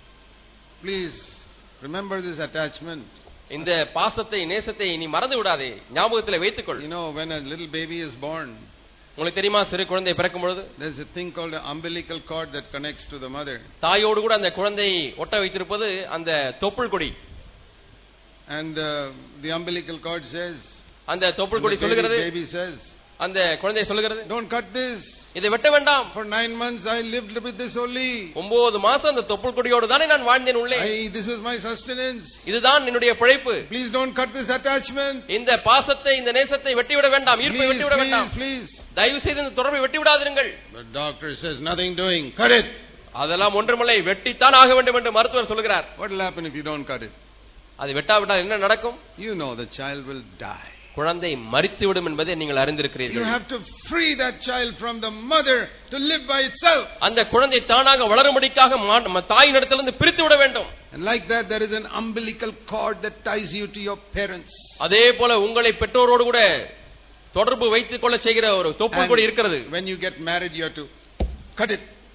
Please remember this attachment. இந்த பாசத்தை நேசத்தை நீ மறந்து விடாதே, ஞாபகத்தில் வைத்துக்கொள். You know, when a little baby is born, உங்களுக்கு தெரியுமா சிறு குழந்தை பிறக்கும் பொழுது there is a thing called an umbilical cord that connects to the mother. தாயோடு கூட அந்த குழந்தை ஒட்ட வைத்திருப்பது அந்த தொப்புள் கொடி. And the umbilical cord says, அந்த தொப்புள் கொடி சொல்லுகிறது, baby says, அந்த குழந்தை சொல்லுகிறது, don't cut this. இதை வெட்ட வேண்டாம். For 9 months I lived with this only. 9 மாசம் அந்த தொப்புள் கொடியோடு தானே நான் வாழ்ந்தேன் உள்ளே. This is my sustenance. இதுதான் என்னுடைய பிழைப்பு. Please don't cut this attachment. இந்த பாசத்தை இந்த நேசத்தை வெட்டிவிட வேண்டாம், ஈர்ப்பை வெட்டிவிட வேண்டாம். Please. தயவு செய்து இந்த தொடர்பை வெட்டி விடாதீர்கள். The doctor says nothing doing. Cut it. அதெல்லாம் ஒன்றுமில்லை, வெட்டித்தான் ஆக வேண்டும் என்று மருத்துவர் சொல்கிறார். What will happen if you don't cut it? அது வெட்டாவிட்டால் என்ன நடக்கும்? You know the child will die. குழந்தை மரித்துவிடும் என்பதை நீங்கள் அறிந்திருக்கிறீர்கள். You have to free that child from the mother to live by itself. அந்த குழந்தை தானாக வளரும்படிக்காக தாயினிடத்திலிருந்து பிரித்து விட வேண்டும். And like that there is an umbilical cord that ties you to your parents. அதே போல உங்களை பெற்றோரோடு கூட தொடர்பு வைத்துக் கொள்ள செய்கிற ஒரு தொப்புள் கொடி இருக்கிறது. When you get married you have to cut it.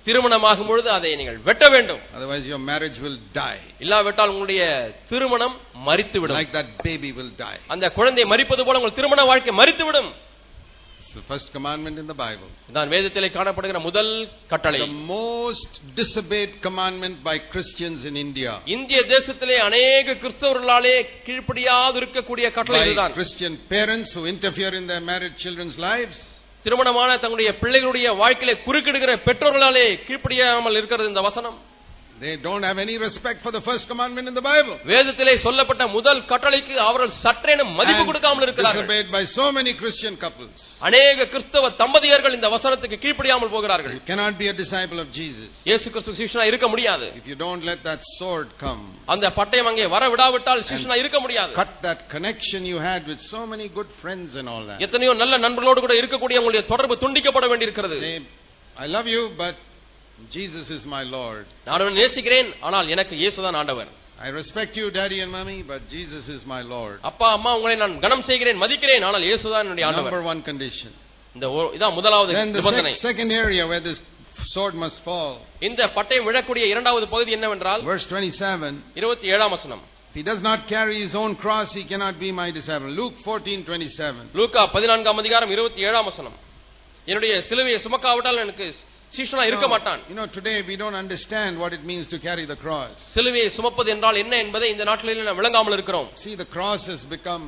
திருமணமாகும் பொழுது அதை நீங்கள் வெட்ட வேண்டும். Otherwise your marriage will die. இல்லாவிட்டால் உங்களுடைய திருமணம் மரித்துவிடும். Like that baby will die. அந்த குழந்தை மரிப்பது போல உங்கள் திருமண வாழ்க்கை மரித்துவிடும். It's the first commandment in the Bible. இதான் வேதத்திலே காணப்படுகிற முதல் கட்டளை. The most disobeyed commandment by Christians in India. இந்திய தேசத்திலே अनेक கிறிஸ்தவர்களாலே கீழ்ப்படியாது இருக்கக்கூடிய கட்டளை இதுதான். Christian parents who interfere in their married children's lives. திருமணமான தங்களுடைய பிள்ளைகளுடைய வாழ்க்கையிலே குறுக்கிடுகிற பெற்றோர்களாலே கீழ்ப்படியாமல் இருக்கிறது இந்த வசனம். They don't have any respect for the first commandment in the Bible. வேதத்திலே சொல்லப்பட்ட முதல் கட்டளைக்கு அவர்கள் சற்றேனும் மதிப்பு கொடுக்காமல் இருக்கிறார்கள். Disobeyed by so many Christian couples. अनेक கிறிஸ்தவ தம்பதியர்கள் இந்த வசனத்துக்கு கீழ்ப்படியாமல் போகிறார்கள். You cannot be a disciple of Jesus. இயேசு கிறிஸ்து சீஷனா இருக்க முடியாது. If you don't let that sword come. அந்த பட்டயம் அங்கே வர விடாவிட்டால் சீஷனா இருக்க முடியாது. Cut that connection you had with so many good friends and all that. எத்தனையோ நல்ல நண்பர்களோடு கூட இருக்கக்கூடிய உங்களுடைய தொடர்பு துண்டிக்கப்பட வேண்டியிருக்கிறது. Say, I love you but Jesus is my Lord. நான் உன்னை நேசிக்கிறேன் ஆனால் எனக்கு இயேசுதான் ஆண்டவர். I respect you daddy and mommy but Jesus is my Lord. அப்பா அம்மா உங்களை நான் கனம் செய்கிறேன் மதிக்கிறேன் ஆனால் இயேசுதான் என்னுடைய ஆண்டவர். Number one condition. இதான் முதலாவது நிபந்தனை. Second area where this sword must fall. இந்த பட்டயம் விழக்கூடிய இரண்டாவது பகுதி என்னவென்றால் verse 27. 27ஆம் வசனம். If he does not carry his own cross he cannot be my disciple. Luke 14:27. லூக்கா 14ஆம் அதிகாரம் 27ஆம் வசனம். என்னுடைய சிலுவையை சுமக்காவிட்டால் எனக்கு சீஷனா இருக்க மாட்டான். You know today we don't understand what it means to carry the cross. சிலுவையை சுமப்பது என்றால் என்ன என்பதை இந்த நாட்களில் நாம் விளங்காமல் இருக்கிறோம். See the cross has become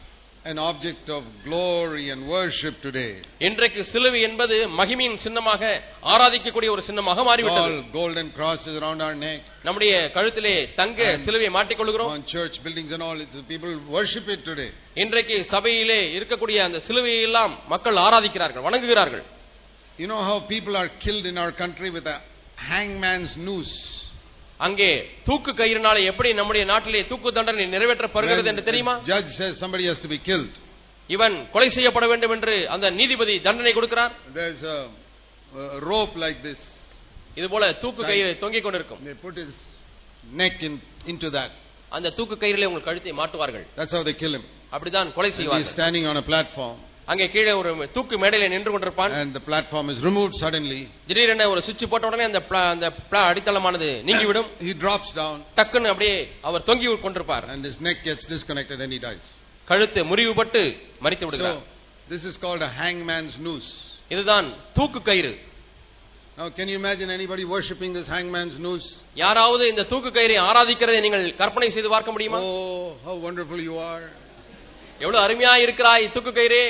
an object of glory and worship today. இன்றைக்கு சிலுவை என்பது மகிமையின் சின்னமாக ஆராதிக்கக்கூடிய ஒரு சின்னமாக மாறிவிட்டது. All golden crosses around our neck. நம்முடைய கழுத்திலே தங்க சிலுவையை மாட்டிக் கொள்கிறோம். On church buildings and all it's people worship it today. இன்றைக்கு சபையிலே இருக்கக்கூடிய அந்த சிலுவையை எல்லாம் மக்கள் ஆராதிக்கிறார்கள், வணங்குகிறார்கள். You know how people are killed in our country with a hangman's noose. அங்கே தூக்கு கயிறினாலே எப்படி நம்முடைய நாட்டிலே தூக்கு தண்டனை நிறைவேற்றப்படுகிறது என்று தெரியுமா? Judge says somebody has to be killed. இவன் கொலை செய்யப்பட வேண்டும் என்று அந்த நீதிபதி தண்டனை கொடுக்கிறார். There's a rope like this. இதுபோல தூக்கு கயிறு தொங்கிக் கொண்டிருக்கும். They put his neck into that. அந்த தூக்கு கயிறிலே உங்கள் கழுத்தை மாட்டுவார்கள். That's how they kill him. அப்படிதான் கொலை செய்வார்கள். He's standing on a platform. அங்கே கீழே ஒரு தூக்கு மேடையிலே நின்று கொண்டிருப்பான். And the platform is removed suddenly. திடீரென ஒரு சுவிட்ச் போட்ட உடனே அந்த அடித்தளமானது நீங்கிவிடும். He drops down. டக்குன்னு அப்படியே அவர் தொங்கி கொண்டிருப்பார். And his neck gets disconnected and he dies. கழுத்து முறிவுபட்டு மரித்து விடுகிறார். So this is called a hangman's noose. இதுதான் தூக்கு கயிறு. Now can you imagine anybody worshipping this hangman's noose? யாராவது இந்த தூக்கு கயிறை ஆராதிக்கிறதை நீங்கள் கற்பனை செய்து பார்க்க முடியுமா? Oh how wonderful you are. எவ்வளவு அருமையா இருக்கிறாய் தூக்கு கயிறே.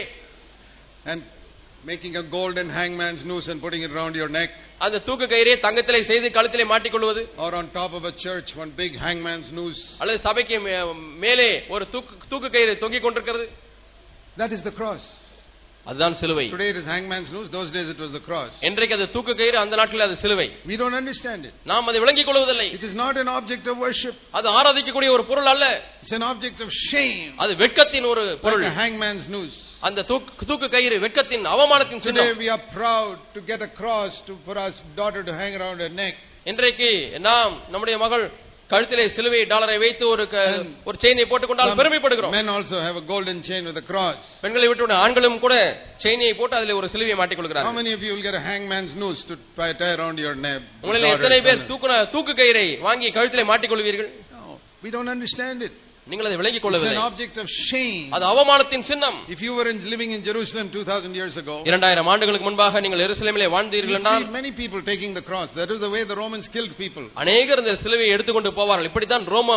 And making a golden hangman's noose and putting it around your neck. அந்த தூக்கு கயிறை தங்கத்திலே செய்து கழுத்திலே மாட்டிக் கொள்வது. Or on top of a church one big hangman's noose. அல்லது சபைக்கு மேலே ஒரு தூக்கு கயிறு தொங்கிக் கொண்டிருக்கிறது. That is the cross. அதுதான் சிலுவை. Today it is hangman's noose, those days it was the cross. இன்றைக்கு அது தூக்கு கயிறு, அந்த நாட்டில் அது சிலுவை. We don't understand it. நாம் அதை விளங்கிக் கொள்வதில்லை. It is not an object of worship. அது ஆராதிக்கக்கூடிய ஒரு பொருள் அல்ல. It's an object of shame. அது வெட்கத்தின் ஒரு பொருள். Like a hangman's noose. அந்த தூக்கு கயிறு வெட்கத்தின் அவமானத்தின் சின்னம். Today we are proud to get a cross for our daughter to hang around her neck. இன்றைக்கு நாம் நம்முடைய மகள் கழுத்திலே சிலுவை டாலரை வைத்து ஒரு செயினை போட்டுக் கொண்டால் பெருமைப்படுகிறோம். Men also have a golden chain with a cross. பெண்களை விட்டு ஆண்களும் கூட செயினை போட்டு அதிலே ஒரு சிலுவையை மாட்டிக் கொள்கிறார்கள். How many of you will get a hangman's noose to tie around your neck? உங்களில் எத்தனை பேர் தூக்கு கயிறை வாங்கி கழுத்திலே மாட்டிக் கொள்வீர்கள்? No, we don't understand it. நீங்கள் அதை விளங்கிக் கொள்ளவில்லை. It's an object of shame. அது அவமானத்தின் சின்னம். If you were living in Jerusalem 2000 years ago, 2000 ஆண்டுகளுக்கு முன்பாக நீங்கள் எருசலேமிலே வாழ்ந்தீர்கள் என்றால் many people taking the cross. That is the way the Romans killed people. அநேகர் இந்த சிலுவையை எடுத்துக்கொண்டு போவார்கள். இப்படி தான் ரோம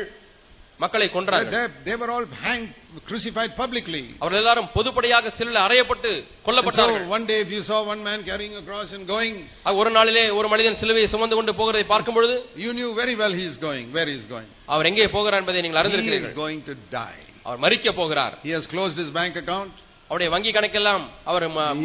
மக்களை கொன்றார்கள். They were all hanged, crucified publicly. அவர்கள் எல்லாரும் பொதுப்படையாக சிலுவையில் அறையப்பட்டு கொல்லப்பட்டார்கள். So one day if you saw one man carrying a cross and going, ஒரு நாளிலே ஒரு மனிதன் சிலுவையை சுமந்து கொண்டு போகிறதை பார்க்கும் பொழுது you knew very well he is going, where he is going. அவர் எங்கே போகிறார் என்பதை நீங்கள் அறிந்திருக்கிறீர்கள். He is going to die. அவர் மரிக்க போகிறார். He has closed his bank account. அவருடைய வங்கி கணக்கெல்லாம் அவர்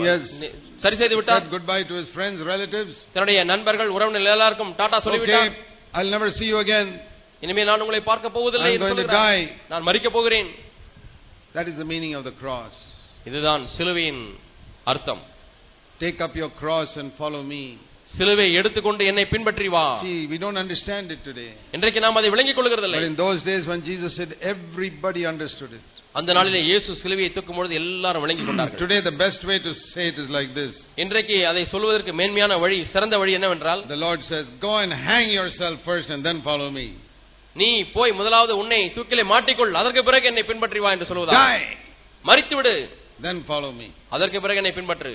சரி செய்து விட்டார். Said goodbye to his friends, relatives. தன்னுடைய நண்பர்கள் உறவினர்கள் எல்லாருக்கும் டாடா சொல்லிவிட்டார். I'll never see you again. இனிமேல் நான் உங்களை பார்க்க போவதில்லை என்று சொல்கிறார். நான் மரிக்க போகிறேன். That is the meaning of the cross. இதுதான் சிலுவையின் அர்த்தம். Take up your cross and follow me. சிலுவை எடுத்துக்கொண்டு என்னை பின்பற்றி வா. See, we don't understand it today. இன்றைக்கு நாம் அதை விளங்கிக் கொள்கிறதில்லை. But in those days when Jesus said, everybody understood it. அந்த நாளிலே இயேசு சிலுவையை தூக்கும் பொழுது எல்லாரும் விளங்கிக் கொண்டார்கள். Today the best way to say it is like this. இன்றைக்கு அதை சொல்வதற்கு மேன்மையான வழி, சிறந்த வழி என்னவென்றால், The Lord says, go and hang yourself first and then follow me. நீ போய் முதலாவது உன்னை தூக்கிலே மாட்டிக்கொள், அதற்கு பிறகு என்னை பின்பற்றி வா என்று சொல்வதா. Die, மரித்து விடு, then follow me. அதற்கு பிறகு என்னை பின்பற்று.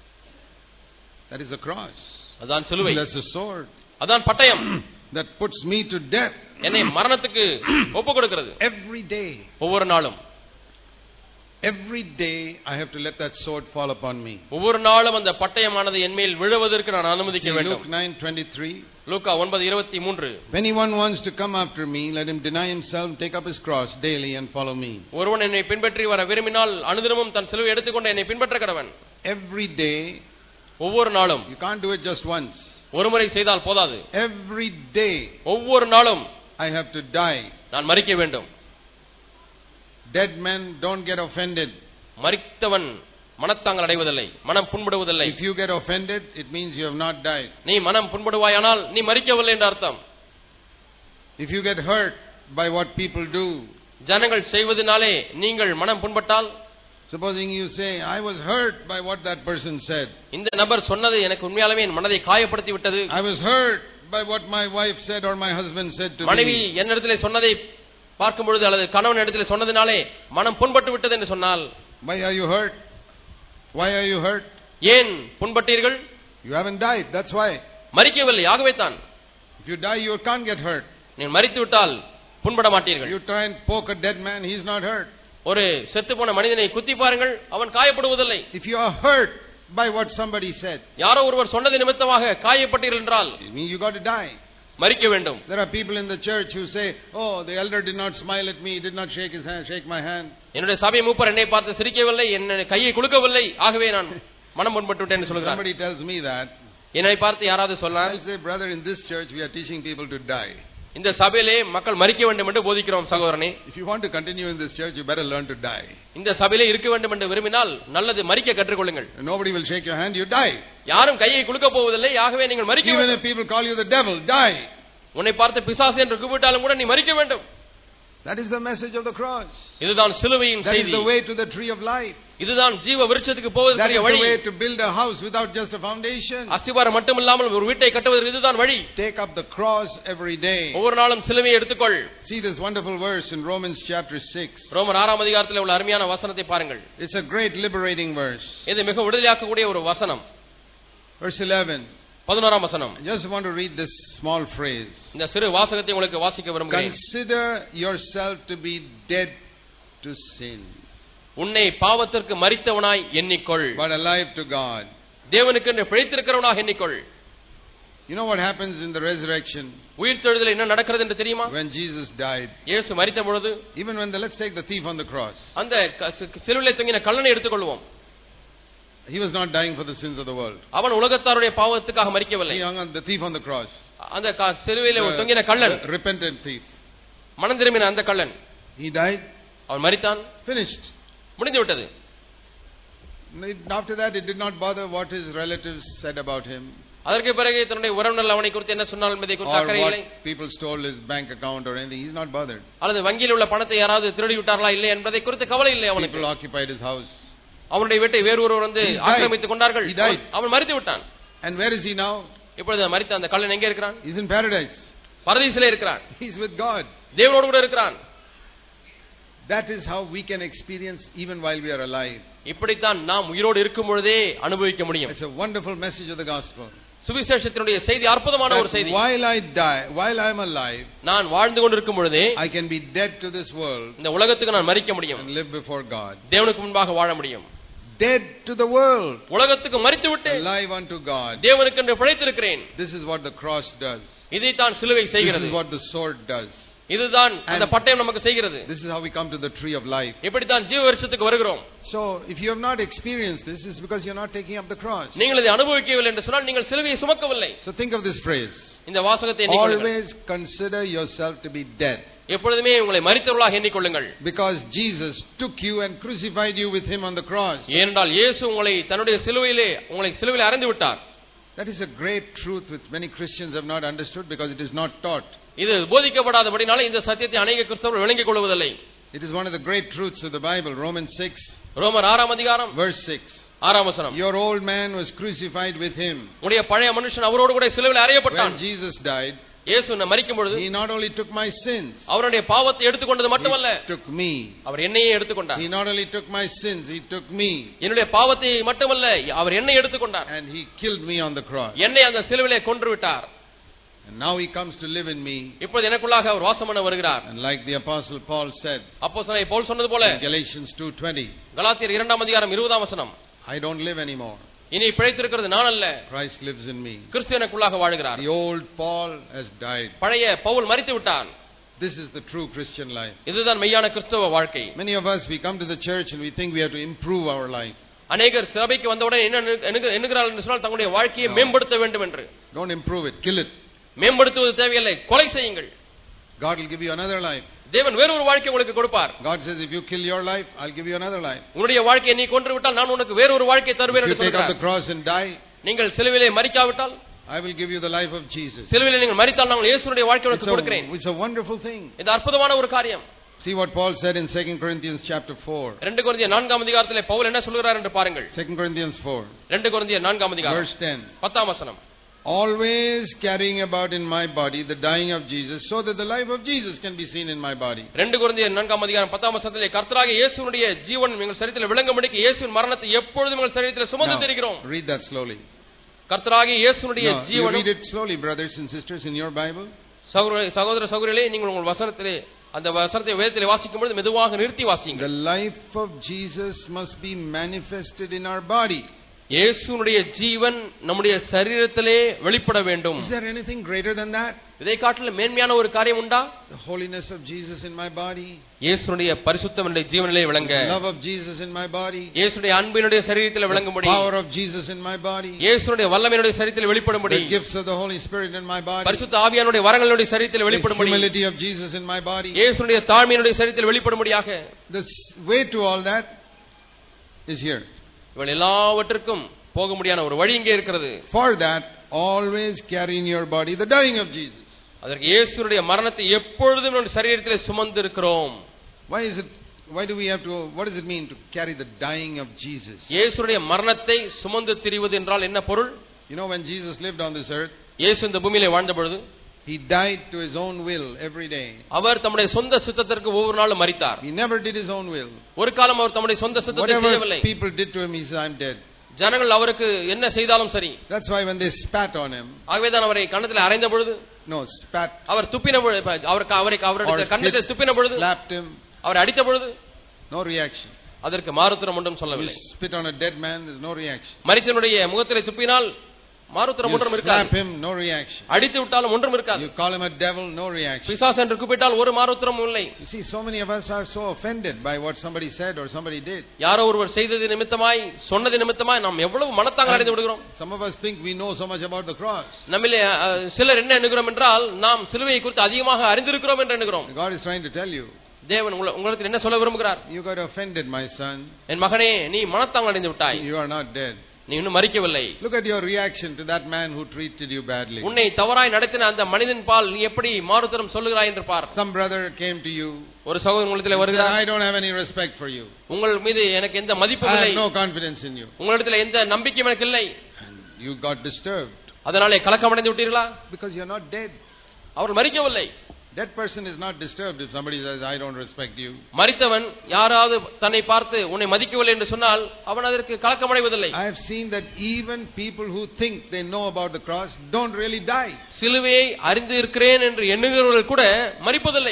That is the cross. அதான் சிலுவை. That's the sword. அதான் பட்டயம். That puts me to death. என்னை மரணத்துக்கு ஒப்பு கொடுக்கிறது. Every day. ஒவ்வொரு நாளும். Every day I have to let that sword fall upon me. ஒவ்வொரு நாளும் அந்த பட்டயமானது என் மேல் விழுவதற்கு நான் அனுமதிக்க வேண்டும். Luke 9:23. Luca 9:23. If anyone wants to come after me, let him deny himself, take up his cross daily and follow me. ஒருவன் என்னை பின்பற்றி வர விரும்பினால் அனுதினமும் தன் சிலுவை எடுத்துக்கொண்டு என்னை பின்பற்ற கடவன். Every day. ஒவ்வொரு நாளும். You can't do it just once. ஒருமுறை செய்தால் போதாது. Every day. ஒவ்வொரு நாளும் I have to die. நான் மரிக்க வேண்டும். Dead men don't get offended. மரித்தவன் மனத்தாங்கல் அடைவதில்லை, மனம் புண்படுவதில்லை. If you get offended, it means you have not died. நீ மனம் புண்படுவாயானால் நீ மரிக்கவில்லை என்று அர்த்தம். If you get hurt by what people do, ஜனங்கள் செய்வதனாலே நீங்கள் மனம் புண்பட்டால், supposing you say, I was hurt by what that person said. இந்த நபர் சொன்னது எனக்கு உண்மையாலுமே என் மனதை காயப்படுத்தி விட்டது. I was hurt by what my wife said or my husband said to me. மனைவி என்னிடத்திலே சொன்னதை பார்க்கும் பொழுது அல்லது கணவன் இடத்திலே சொன்னதினாலே மனம் புண்பட்டு விட்டது என்று சொன்னால், why are you hurt? Why are you hurt? ஏன் புண்பட்டீர்கள்? You haven't died, that's why. மரிக்கவில்லை, ஆகவே தான். If you die, you can't get hurt. நீங்கள் மரித்து விட்டால் புண்பட மாட்டீர்கள். You try and poke a dead man, he is not hurt. ஒரு செத்து போன மனிதனை குத்தி பாருங்கள், அவன் காயப்படுவதில்லை. If you are hurt by what somebody said, யாரோ ஒருவர் சொன்னது நிமித்தமாக காயப்பட்டீர்கள் என்றால், you got to die. மரிக்க வேண்டும். There are people in the church who say, oh, the elder did not smile at me, he did not shake his hand, shake my hand. என்னுடைய சபை மூப்பர் என்னை பார்த்து சிரிக்கவில்லை, என்னை கையை குலுக்கவில்லை, ஆகவே நான் மனம் புண்பட்டு விட்டேன் என்று சொல்கிறார். Somebody tells me that, என்னை பார்த்து யாராவது சொன்னால், I'll say, brother, in this church we are teaching people to die. இந்த சபையிலே மக்கள் மரிக்க வேண்டும் என்று போதிக்கிறோம் சகோதரனே. If you want to continue in this church, you better learn to die. இந்த சபையிலே இருக்க வேண்டும் என்று விரும்பினால் நல்லது, மரிக்க கற்றுக்கொள்ளுங்கள். Nobody will shake your hand, you die. யாரும் கையை குலுக்க போவதில்லை, ஆகவே நீங்கள் மரிக்க வேண்டும். Even if people call you the devil, die. உன்னை பார்த்து பிசாசு என்று கூப்பிட்டாலும் கூட நீ மரிக்க வேண்டும். That is the message of the cross. இதுதான் சிலுவையின் செய்தி. That is the way to the tree of life. இதுதான் ஜீவ விருட்சத்துக்கு போவதற்குரிய வழி. That is the way to build a house without just a foundation. அஸ்திவாரம் மட்டுமில்லாமல் ஒரு வீட்டை கட்டுவதற்கு இதுதான் வழி. Take up the cross every day. ஒவ்வொரு நாளும் சிலுவையை எடுத்துக்கொள். See this wonderful verse in Romans chapter 6. ரோமர் 6ஆம் அதிகாரத்தில் உள்ள அருமையான வசனத்தை பாருங்கள். It's a great liberating verse. இது மிக விடுதலையாக்கக்கூடிய ஒரு வசனம். Verse 11. 11ஆம் வசனம். I just want to read this small phrase. இந்த சிறு வாசகத்தை உங்களுக்கு வாசிக்க விரும்புகிறேன். Consider yourself to be dead to sin. உன்னை பாவத்திற்கு மரித்தவனாய் எண்ணிக்கொள். But alive to God. தேவனுக்கு என்று பிழைத்திருக்கிறவனாக எண்ணிக்கொள். You know what happens in the resurrection? உயிர்த்தெழுதலில் என்ன நடக்கிறது என்று தெரியுமா? When Jesus died. இயேசு மரித்த பொழுது, even when let's take the thief on the cross. அந்த சிலுவையில் தொங்கின கள்ளனை எடுத்துக்கொள்வோம். He was not dying for the sins of the world. அவன் உலகத்தாருடைய பாவத்துக்காக மரிக்கவில்லை. The thief on the cross. அந்த சிலுவையில் தொங்கின கள்ளன், repentant thief. மனம் திரும்பின அந்த கள்ளன். He died. அவன் மரித்தான். Finished. முடிந்து விட்டது. After that it did not bother what his relatives said about him. அதற்கு பிறகு தன்னுடைய உறவினர்கள் அவனை குறித்து என்ன சொன்னார்கள் என்பதை குறித்து அக்கறை இல்லை. People stole his bank account or anything, he is not bothered. அல்லது வங்கியில் உள்ள பணத்தை யாராவது திருடி விட்டார்களா இல்லை என்பதை குறித்து கவலை இல்லை அவனுக்கு. People occupied his house. அவனுடைய வீட்டை வேறு ஒருவர் வந்து ஆக்கிரமித்துக் கொண்டார்கள். அவன் மரித்து விட்டான். And where is he now? இப்பொழுது மரித்த அந்த கள்ளன் எங்கே இருக்கிறான்? He is in paradise. பரதீசிலே இருக்கிறான். He is with God. தேவனோடு கூட இருக்கிறான். That is how we can experience even while we are alive. இப்படித்தான் நாம் உயிரோடு இருக்கும் பொழுதே அனுபவிக்க முடியும். It's a wonderful message of the gospel. சுவிசேஷத்தினுடைய செய்தி அற்புதமான ஒரு செய்தி. While I die, while I am alive, நான் வாழ்ந்து கொண்டிருக்கும் பொழுதே I can be dead to this world. இந்த உலகத்துக்கு நான் மரிக்க முடியும். And live before God. தேவனுக்கு முன்பாக வாழ முடியும். Dead to the world. உலகத்துக்கு மரித்து விட்டு alive unto God. தேவனுக்கு என்று பிழைத்திருக்கிறேன். This is what the cross does. இதைத்தான் சிலுவை செய்கிறது. This is what the sword does. இதுதான் அந்த பட்டயம் நமக்கு செய்கிறது. This is how we come to the tree of life. இப்படித்தான் ஜீவ விருட்சத்துக்கு வருகிறோம். So if you have not experienced this, is because you are not taking up the cross. நீங்கள் இதை அனுபவிக்கவில்லை என்று சொன்னால் நீங்கள் சிலுவையை சுமக்கவில்லை. So think of this phrase. இந்த வாசகத்தை எண்ணிக்கொள்ளுங்கள். Always consider yourself to be dead. எப்பொழுதுமே உங்களை மரித்தவர்களாக எண்ணிக்கொள்ளுங்கள். Because Jesus took you and crucified you with him on the cross. ஏனென்றால் இயேசு உங்களை தன்னுடைய சிலுவையிலே உங்களை சிலுவையில் அறைந்து விட்டார். That is a great truth which many Christians have not understood because it is not taught. இது போதிக்கப்படாதபடினால இந்த சத்தியத்தை அநேக கிறிஸ்தவர்கள் விளங்கிக் கொள்வதில்லை. It is one of the great truths of the Bible. Romans 6 ரோமர் 6 அதிகாரம் verse 6. 6 வசனம். Your old man was crucified with him. உடைய பழைய மனுஷன் அவரோடு கூட சிலுவையில் அறையப்பட்டான். When Jesus died, இயேசு மரிக்கும் பொழுது he not only took my sins, அவருடைய பாவத்தை எடுத்துக்கொண்டது மட்டுமல்ல, he took me. அவர் என்னையே எடுத்துக்கொண்டார். He not only took my sins, he took me. என்னுடைய பாவத்தை மட்டுமல்ல, அவர் என்னை எடுத்துக்கொண்டார். And he killed me on the cross. என்னை அந்த சிலுவையிலே கொன்று விட்டார். And now he comes to live in me. இப்பொழுது எனக்குள்ளாக அவர் வாசம் பண்ண வருகிறார். And like the apostle Paul said, அப்போஸ்தலனாகிய பவுல் சொன்னது போல, in Galatians 2:20, கலாத்தியர் 2 அதிகாரம் 20 வசனம், I don't live anymore. இனி பிழைத்திருக்கிறது நான் அல்ல, Christ lives in me. கிறிஸ்து எனக்குள்ளாக வாழுகிறார். The old Paul has died. பழைய பவுல் மரித்து விட்டான். This is the true Christian life. இதுதான் மெய்யான கிறிஸ்தவ வாழ்க்கை. Many of us, we come to the church and we think we have to improve our life. அநேகர் சபைக்கு வந்தவுடன் என்ன என்கிறார்கள் என்று சொன்னால் தங்களுடைய வாழ்க்கையை மேம்படுத்த வேண்டும் என்று. Don't improve it, kill it. மேம்படுத்துவது தேவையில்லை, கொலை செய்யுங்கள். God will give you another life. தேவன் வேறொரு வாழ்க்கை உங்களுக்கு கொடுப்பார். God says, if you kill your life, I'll give you another life. உன்னுடைய வாழ்க்கையை நீ கொன்று விட்டால் நான் உனக்கு வேறொரு வாழ்க்கை தருவேன் என்று If you take சொல்கிறார். up the cross and die, நீங்கள் சிலுவையிலே மரிக்காவிட்டால் I will give you the life of Jesus. சிலுவையிலே நீங்கள் மரித்தால் நான் இயேசுவுடைய வாழ்க்கையை உங்களுக்கு கொடுக்கிறேன். It's a wonderful thing. இது அற்புதமான ஒரு காரியம். See what Paul said in 2 Corinthians chapter 4. 2 கொரிந்தியர் 4 அதிகாரத்திலே பவுல் என்ன சொல்கிறார் என்று பாருங்கள். 2 Corinthians 4. 2 கொரிந்தியர் 4 அதிகாரம் Verse 10. 10 வசனம். Always carrying about in my body the dying of Jesus, so that the life of Jesus can be seen in my body. 2 கொரிந்தியர் 4 அதிகாரம் 10 வசனத்திலே கர்த்தராகிய இயேசுவுடைய ஜீவன் எங்கள் சரீரத்தில் விளங்கும்படிக்கு இயேசுவின் மரணத்தை எப்பொழுதும் எங்கள் சரீரத்தில் சுமந்து திரிகிறோம். Read that slowly. கர்த்தராகிய இயேசுவுடைய ஜீவன். Read it slowly, brothers and sisters, in your Bible. சகோதர சகோதரிகளே, நீங்கள் உங்கள் வசனத்திலே அந்த வசனத்தை வேதத்திலே வாசிக்கும் பொழுது மெதுவாக நிறுத்தி வாசியுங்கள். The life of Jesus must be manifested in our body. இயேசுவுடைய ஜீவன் நம்முடைய சரீரத்திலே வெளிப்பட வேண்டும். Is there anything greater than that? இதை காட்டிலும் மேன்மையான ஒரு காரியம் உண்டா? The holiness of Jesus in my body. இயேசுவுடைய பரிசுத்தம் என்னுடைய ஜீவனிலே விளங்க. The love of Jesus in my body. இயேசுவுடைய அன்பினுடைய சரீரத்திலே விளங்கும்படி. The power of Jesus in my body. இயேசுவுடைய வல்லமையினுடைய சரீரத்திலே வெளிப்படும்படி. The gifts of the Holy Spirit in my body. பரிசுத்த ஆவியானுடைய வரங்களுடைய சரீரத்திலே வெளிப்படும்படி. The humility of Jesus in my body. இயேசுவுடைய தாழ்மையினுடைய சரீரத்திலே வெளிப்படும்படியாக. The way to all that is here. இவள் எல்லாவற்றுக்கும் போக முடியாத ஒரு வழி இங்கே இருக்கிறது. For that, always carry in your body the dying of Jesus. அதற்கு இயேசுவுடைய மரணத்தை எப்பொழுதும் நம்முடைய சரீரத்திலே சுமந்து இருக்கிறோம். Why do we have to, what does it mean to carry the dying of Jesus? இயேசுவுடைய மரணத்தை சுமந்து திரிவது என்றால் என்ன பொருள்? You know, when Jesus lived on this earth, இயேசு இந்த பூமியிலே வாழ்ந்த பொழுது he died to his own will every day. அவர் தம்முடைய சொந்த சித்தத்திற்கு ஒவ்வொரு நாளும் மரித்தார். He never did his own will. ஒரு காலம் அவர் தம்முடைய சொந்த சித்தத்தை செய்யவில்லை. Whatever people did to him, he said, I'm dead. ஜனங்கள் அவருக்கு என்ன செய்தாலும் சரி. That's why when they spat on him, ஆகவேதான் அவரை கன்னத்தில் அறைந்த பொழுது, spat, அவர் துப்பின பொழுது, அவருடைய கன்னத்தில் துப்பின பொழுது, slapped him, அவர் அடித்த பொழுது, no reaction. அதற்கு மாறுத்தரம் ஒன்றும் சொல்லவில்லை. You spit on a dead man, there's no reaction. மரித்தவனுடைய முகத்திலே துப்பினால் மாறுத்தரம் ஒன்றும் இருக்காது. Slap him, no reaction. அடித்து விட்டாலும் ஒன்றும் இருக்காது. You call him a devil, no reaction. பிசாசு என்று கூப்பிட்டால் ஒரு மாறுத்தரமும் இல்லை. You see, so many of us are so offended by what somebody said or somebody did. யாரோ ஒருவர் செய்தது நிமித்தமாய் சொன்னது நிமித்தமாய் நாம் எவ்வளவு மனத்தாங்க அடைந்து விடுகிறோம். Some of us think we know so much about the cross. நம்மிலே சிலர் என்ன எண்ணுகிறோம் என்றால் நாம் சிலுவையை குறித்து அதிகமாக அறிந்திருக்கிறோம் என்று எண்ணுகிறோம். God is trying to tell you. தேவன் உங்களுக்கு என்ன சொல்ல விரும்புகிறார்? You got offended, my son. என் மகனே, நீ மனத்தாங்க அடைந்து விட்டாய். You are not dead. நீ இன்னும் மரிக்கவில்லை. Look at your reaction to that man who treated you badly. உன்னை தவறாய் நடத்தின அந்த மனிதன் பால் நீ எப்படி மாறுதரம் சொல்லுகிறாய் என்று பார். Some brother came to you. ஒரு சகோதரன் உங்களிடத்தில் வருகிறார். I don't have any respect for you. உங்கள் மீது எனக்கு எந்த மதிப்பும் இல்லை. I have no confidence in you. உங்களிடத்தில் எந்த நம்பிக்கையும் எனக்கு இல்லை. You got disturbed. அதனாலே கலக்கம் அடைந்து விட்டீர்களா? Because you are not dead. Our மரிக்கவில்லை. That person is not disturbed if somebody says I don't respect you. மரித்தவன் யாராவது தன்னை பார்த்து உன்னை மதிக்கவில்லை என்று சொன்னால் அவன் அதற்கு கலக்கம் அடைவதில்லை. I have seen that even people who think they know about the cross don't really die. சிலுவையை அறிந்து இருக்கிறேன் என்று எண்ணுகிறவர்கள் கூட மரிப்பதில்லை.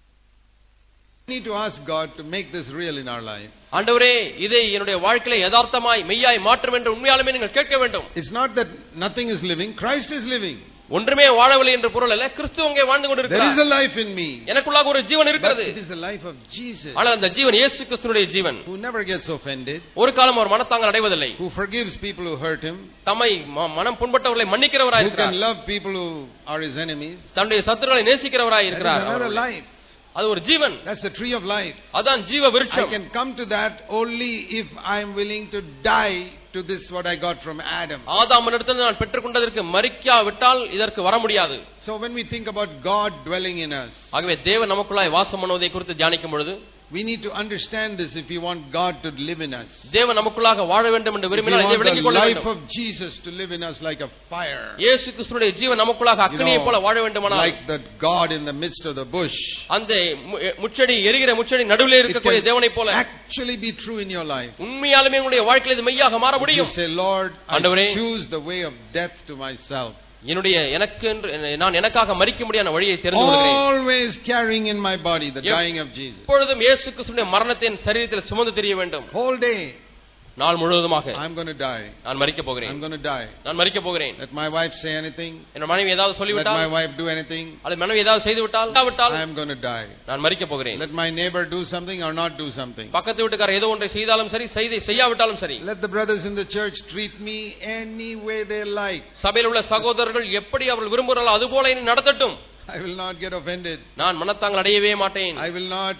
We need to ask God to make this real in our life. ஆண்டவரே, இதை என்னுடைய வாழ்க்கையிலே யதார்த்தமாய் மெய்யாய் மாற்றும் என்று உண்மையாலுமே நீங்கள் கேட்க வேண்டும். It's not that nothing is living, Christ is living. ஒன்றுமே வாழவில்லை என்று பொருள் அல்ல, கிறிஸ்து அங்கே வாழ்ந்து கொண்டிருக்கிறார். There is a life in me. எனக்குள்ளாக ஒரு ஜீவன் இருக்கிறது. It is the life of Jesus. ஆனால் அந்த ஜீவன் இயேசு கிறிஸ்துவினுடைய ஜீவன். Who never gets offended. ஒரு காலம் அவர் மனத்தாங்கல் அடைவதில்லை. Who forgives people who hurt him. தம்மை மனம் புண்பட்டவர்களை மன்னிக்கிறவராய் இருக்கிறார். Who can love people who are his enemies. தன்னுடைய சத்துருக்களை நேசிக்கிறவராய் இருக்கிறார். That is another life. அது ஒரு ஜீவன். That's the tree of life. அதான் ஜீவ விருட்சம். I can come to that only if I am willing to die to this what I got from Adam. ஆதாமிடத்தில் நான் பெற்றுக்கொண்டதற்கு மரிக்காவிட்டால் இதற்கு வர முடியாது. So when we think about God dwelling in us, ஆகவே தேவன் நமக்குள்ளாய் வாசம் பண்ணுவதை குறித்து தியானிக்கும் பொழுது we need to understand this if we want God to live in us. தேவன் நமக்குள்ளாக வாழ வேண்டும் என்று விரும்பினால் இதை விளங்கிக் கொள்ள வேண்டும். The life of Jesus to live in us like a fire. இயேசு கிறிஸ்துவின் ஜீவன் நமக்குள்ளாக அக்கினியைப் போல வாழ வேண்டுமானால் like that God in the midst of the bush. அந்த முச்செடி எரிகிற முச்செடி நடுவிலே இருக்கக்கூடிய தேவனைப் போல actually be true in your life. உண்மையாலுமே உங்களுடைய வாழ்க்கையில் இது மெய்யாக மாற முடியும். You say, Lord, I choose the way of death to myself. நான் எனக்காக மரிக்க முடியாத வழியை தெரிந்து கொள்கிறேன். Always carrying in my body the dying of Jesus. எப்பொழுதும் இயேசு கிறிஸ்துவின் மரணத்தை என் சரீரத்தில் சுமந்து திரிய வேண்டும். Whole day. நாள் முழுவதுமாக I'm going to die. நான் மரிக்க போகிறேன். I'm going to die. நான் மரிக்க போகிறேன். Let my wife say anything. என் மனைவி ஏதாவது சொல்லிவிட்டால், let my wife do anything. அல்லது மனைவி ஏதாவது செய்து விட்டால், I'm going to die. நான் மரிக்க போகிறேன். Let my neighbor do something or not do something. பக்கத்து வீட்டுக்காரர் ஏதோ ஒன்றை செய்தாலும் சரி, செய்யாவிட்டாலும் சரி. Let the brothers in the church treat me any way they like. சபையில் உள்ள சகோதரர்கள் எப்படி அவர்கள் விரும்புகிறார்களோ அதுபோல என்னை நடத்தட்டும். I will not get offended. நான் மனத்தாங்கல் அடையவே மாட்டேன். I will not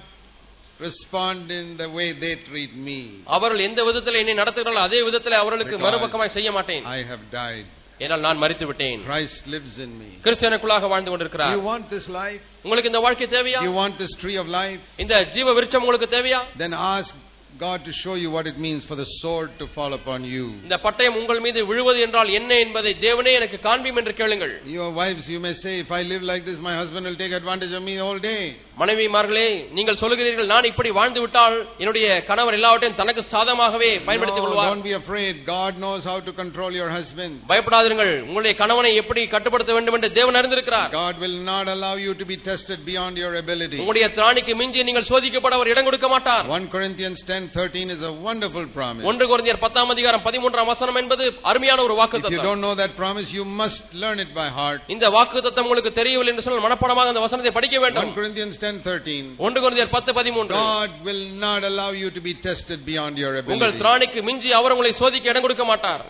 respond in the way they treat me. அவர்கள் எந்த விதத்தில் என்னை நடத்துகிறார்களோ அதே விதத்தில் அவர்களுக்கு மறுபக்கமாய் செய்ய மாட்டேன். I have died. ஏனால் நான் மரித்து விட்டேன். Christ lives in me. கிறிஸ்து எனக்குள்ளாக வாழ்ந்து கொண்டிருக்கிறார். You want this life? உங்களுக்கு இந்த வாழ்க்கை தேவையா? You want this tree of life? இந்த ஜீவ விருட்சம் உங்களுக்கு தேவையா? Then ask God to show you what it means for the sword to fall upon you. இந்த பட்டயம் உங்கள் மீது விழுவது என்றால் என்ன என்பதை தேவனே எனக்கு காண்பியும் என்று கேளுங்கள். Your wives, you may say, if I live like this, my husband will take advantage of me all day. மனைவிமார்களே, நீங்கள் சொல்கிறீர்கள், நான் இப்படி வாழ்ந்து விட்டால் என்னுடைய கணவர் எல்லாவற்றையும் தனக்கு சாதகமாகவே பயன்படுத்திக் கொள்வார். Don't be afraid. God knows how to control your husband. பயப்படாதீர்கள், உங்களுடைய கணவனை எப்படி கட்டுப்படுத்த வேண்டும் என்று தேவன் அறிந்திருக்கிறார். God will not allow you to be tested beyond your ability. உங்களுடைய திராணிக்கு மிஞ்சி நீங்கள் சோதிக்கப்பட அவர் இடம் கொடுக்க மாட்டார். 1 Corinthians 10:13 is a wonderful promise. 1 கொரிந்தியர் 10ஆம் அதிகாரம் 13ஆம் வசனம் என்பது அருமையான ஒரு வாக்குத்தத்தம். If you don't know that promise, you must learn it by heart. இந்த வாக்குத்தத்தம் உங்களுக்கு தெரியவில்லை என்று சொன்னால் மனப்பாடமாக அந்த வசனத்தை படிக்க வேண்டும். 1 Corinthians 10:13. 1 கொரிந்தியர் 10:13. God will not allow you to be tested beyond your ability. உங்கள் திராணிக்கு மிஞ்சி அவர் உங்களை சோதிக்க இடம் கொடுக்க மாட்டார்.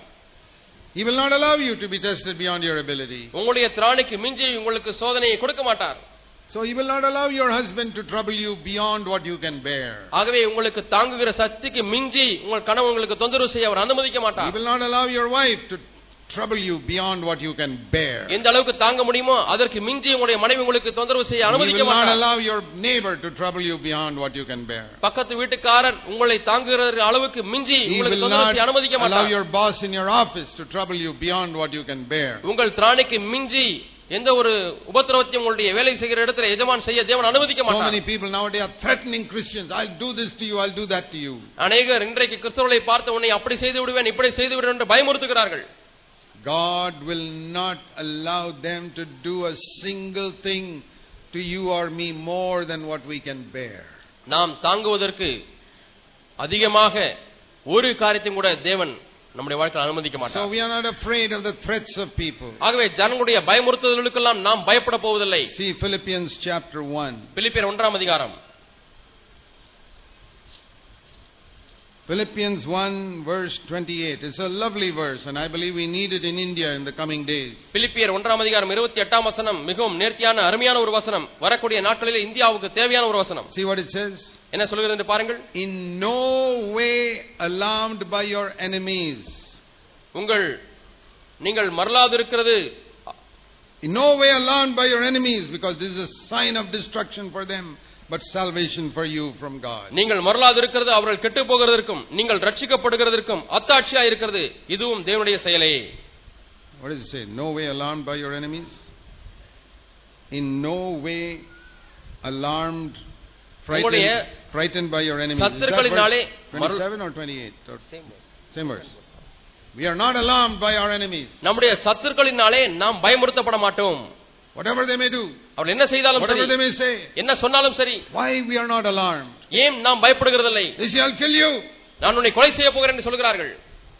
He will not allow you to be tested beyond your ability. உங்களுடைய திராணிக்கு மிஞ்சி உங்களுக்கு சோதனையை கொடுக்க மாட்டார். So he will not allow your husband to trouble you beyond what you can bear. ஆகவே உங்களுக்கு தாங்குகிற சக்திக்கு மிஞ்சி உங்கள் கணவன் உங்களுக்கு தொந்தரவு செய்ய அவர் அனுமதிக்க மாட்டார். He will not allow your wife to trouble you beyond what you can bear. எந்த அளவுக்கு தாங்க முடியுமோ அதற்கு மிஞ்சி உங்களுடைய மனைவி உங்களுக்கு தொந்தரவு செய்ய அனுமதிக்க மாட்டார். He will not allow your neighbor to trouble you beyond what you can bear. பக்கத்து வீட்டுக்காரர் உங்களை தாங்குகிற அளவுக்கு மிஞ்சி உங்களுக்கு தொந்தரவு செய்ய அனுமதிக்க மாட்டார். He will not allow your boss in your office to trouble you beyond what you can bear. உங்கள் திராணிக்கு மிஞ்சி எந்த ஒரு உபத்திரவத்தையும் உங்களுடைய வேலை செய்கிற இடத்துல எஜமான் செய்ய தேவன் அனுமதிக்க மாட்டார். So many people nowadays are threatening Christians. I'll do this to you, I'll do that to you. அநேகர் இன்றைக்கு கிறிஸ்தவர்களை பார்த்து உன்னை அப்படி செய்து விடுவேன் இப்படி செய்து விடுவேன் என்று பயமுறுத்துகிறார்கள். God will not allow them to do a single thing to you or me more than what we can bear. நாம் தாங்குவதற்கு அதிகமாக ஒரு காரியத்தையும் கூட தேவன் நம்முடைய வாழ்க்கையில் அனுமதிக்க மாட்டார். So we are not afraid of the threats of people. ஆகவே ஜனங்களுடைய பயமுறுத்தல்களுக்கெல்லாம் நாம் பயப்பட போவதில்லை. See Philippians chapter 1. பிலிப்பியர் 1ஆம் அதிகாரம். Philippians 1 verse 28. It's a lovely verse and I believe we need it in India in the coming days. பிலிப்பியர் 1ஆம் அதிகாரம் 28ஆம் வசனம் மிகவும் நேர்த்தியான அருமையான ஒரு வசனம். வரக்கூடிய நாட்களில் இந்தியாவுக்கு தேவையான ஒரு வசனம். See what it says? என்ன சொல்கிறது என்று பாருங்கள். In no way alarmed by your enemies. நீங்கள் மறலாதிருக்கிறது. In no way alarmed by your enemies because this is a sign of destruction for them. But salvation for you from God. நீங்கள் மறலாதிருக்கிறது அவர்கள் கெட்டு போகிறதற்கும் நீங்கள் ரட்சிக்கப்படுகிறதற்கும் அத்தாட்சியா இருக்கிறது. இதுவும் தேவனுடைய செயலே. What does it say? No way alarmed by your enemies? In no way alarmed, frightened by your enemies. Is that verse 27 or 28? Same verse. We are not alarmed by our enemies. நம்முடைய சத்துருக்களினாலே நாம் பயமுறுத்தப்பட மாட்டோம். Whatever they may do, அவர்கள் என்ன செய்தாலும் சரி, whatever they may say, என்ன சொன்னாலும் சரி, why we are not alarmed? ஏன் நாம் பயப்படுகிறதில்லை? They say, I'll kill you. நான் உன்னை கொலை செய்ய போகிறேன் என்று சொல்கிறார்கள்.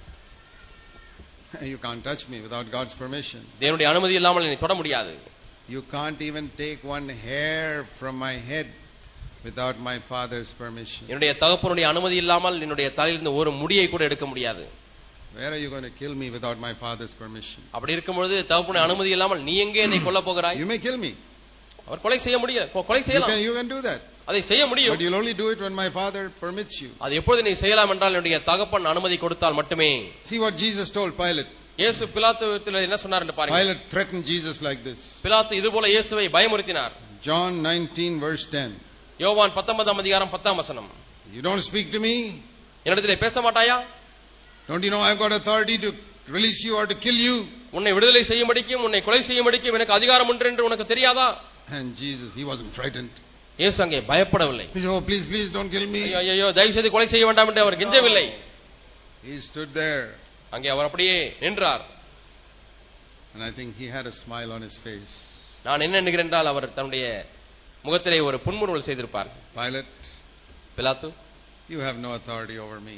You can't touch me without God's permission. தேவனுடைய அனுமதி இல்லாமல் என்னை தொட முடியாது. You can't even take one hair from my head without my father's permission. என்னுடைய தகப்பனுடைய அனுமதி இல்லாமல் என்னுடைய தலையிலிருந்து ஒரு முடியை கூட எடுக்க முடியாது. Where are you going to kill me without my father's permission? அப்படி இருக்கும்போது தகப்பனுடைய அனுமதி இல்லாமல் நீ எங்கே என்னை கொல்ல போகிறாய்? You may kill me. அவர் கொலை செய்ய முடியாது. கொலை செய்யலாம். You can do that. அதை செய்ய முடியும். But you'll only do it when my Father permits you. அது எப்பொழுது நீ செய்யலாம் என்றால் என்னுடைய தகப்பன் அனுமதி கொடுத்தால் மட்டுமே. See what Jesus told Pilate. இயேசு பிலாத்துவிடத்தில் என்ன சொன்னார் என்று பாருங்க. Pilate threatened Jesus like this. பிலாத்து இதுபோல இயேசுவை பயமுறுத்தினார். John 19 verse 10. யோவான் 19 அதிகாரம் 10 வசனம். You don't speak to me? என்னிடத்திலே பேச மாட்டாயா? Don't you know I've got authority to release you or to kill you? உன்னை விடுதலை செய்யும்படிக்கும் உன்னை கொலை செய்யும்படிக்கும் எனக்கு அதிகாரம் உண்டு என்று உனக்கு தெரியாதா? And Jesus, he wasn't frightened. இயேசு அங்கே பயப்படவில்லை. Oh, please don't kill me. ஐயோ தயவு செய்து கொலை செய்ய வேண்டாம் என்று அவர் கெஞ்சவில்லை. He stood there. அங்கே அவர் அப்படியே நின்றார். And I think he had a smile on his face. நான் என்ன என்கிறேன் என்றால் அவர் தன்னுடைய முகத்திலே ஒரு புன்முறுவல் செய்திருப்பார். Pilate, பிலாத்து, you have no authority over me.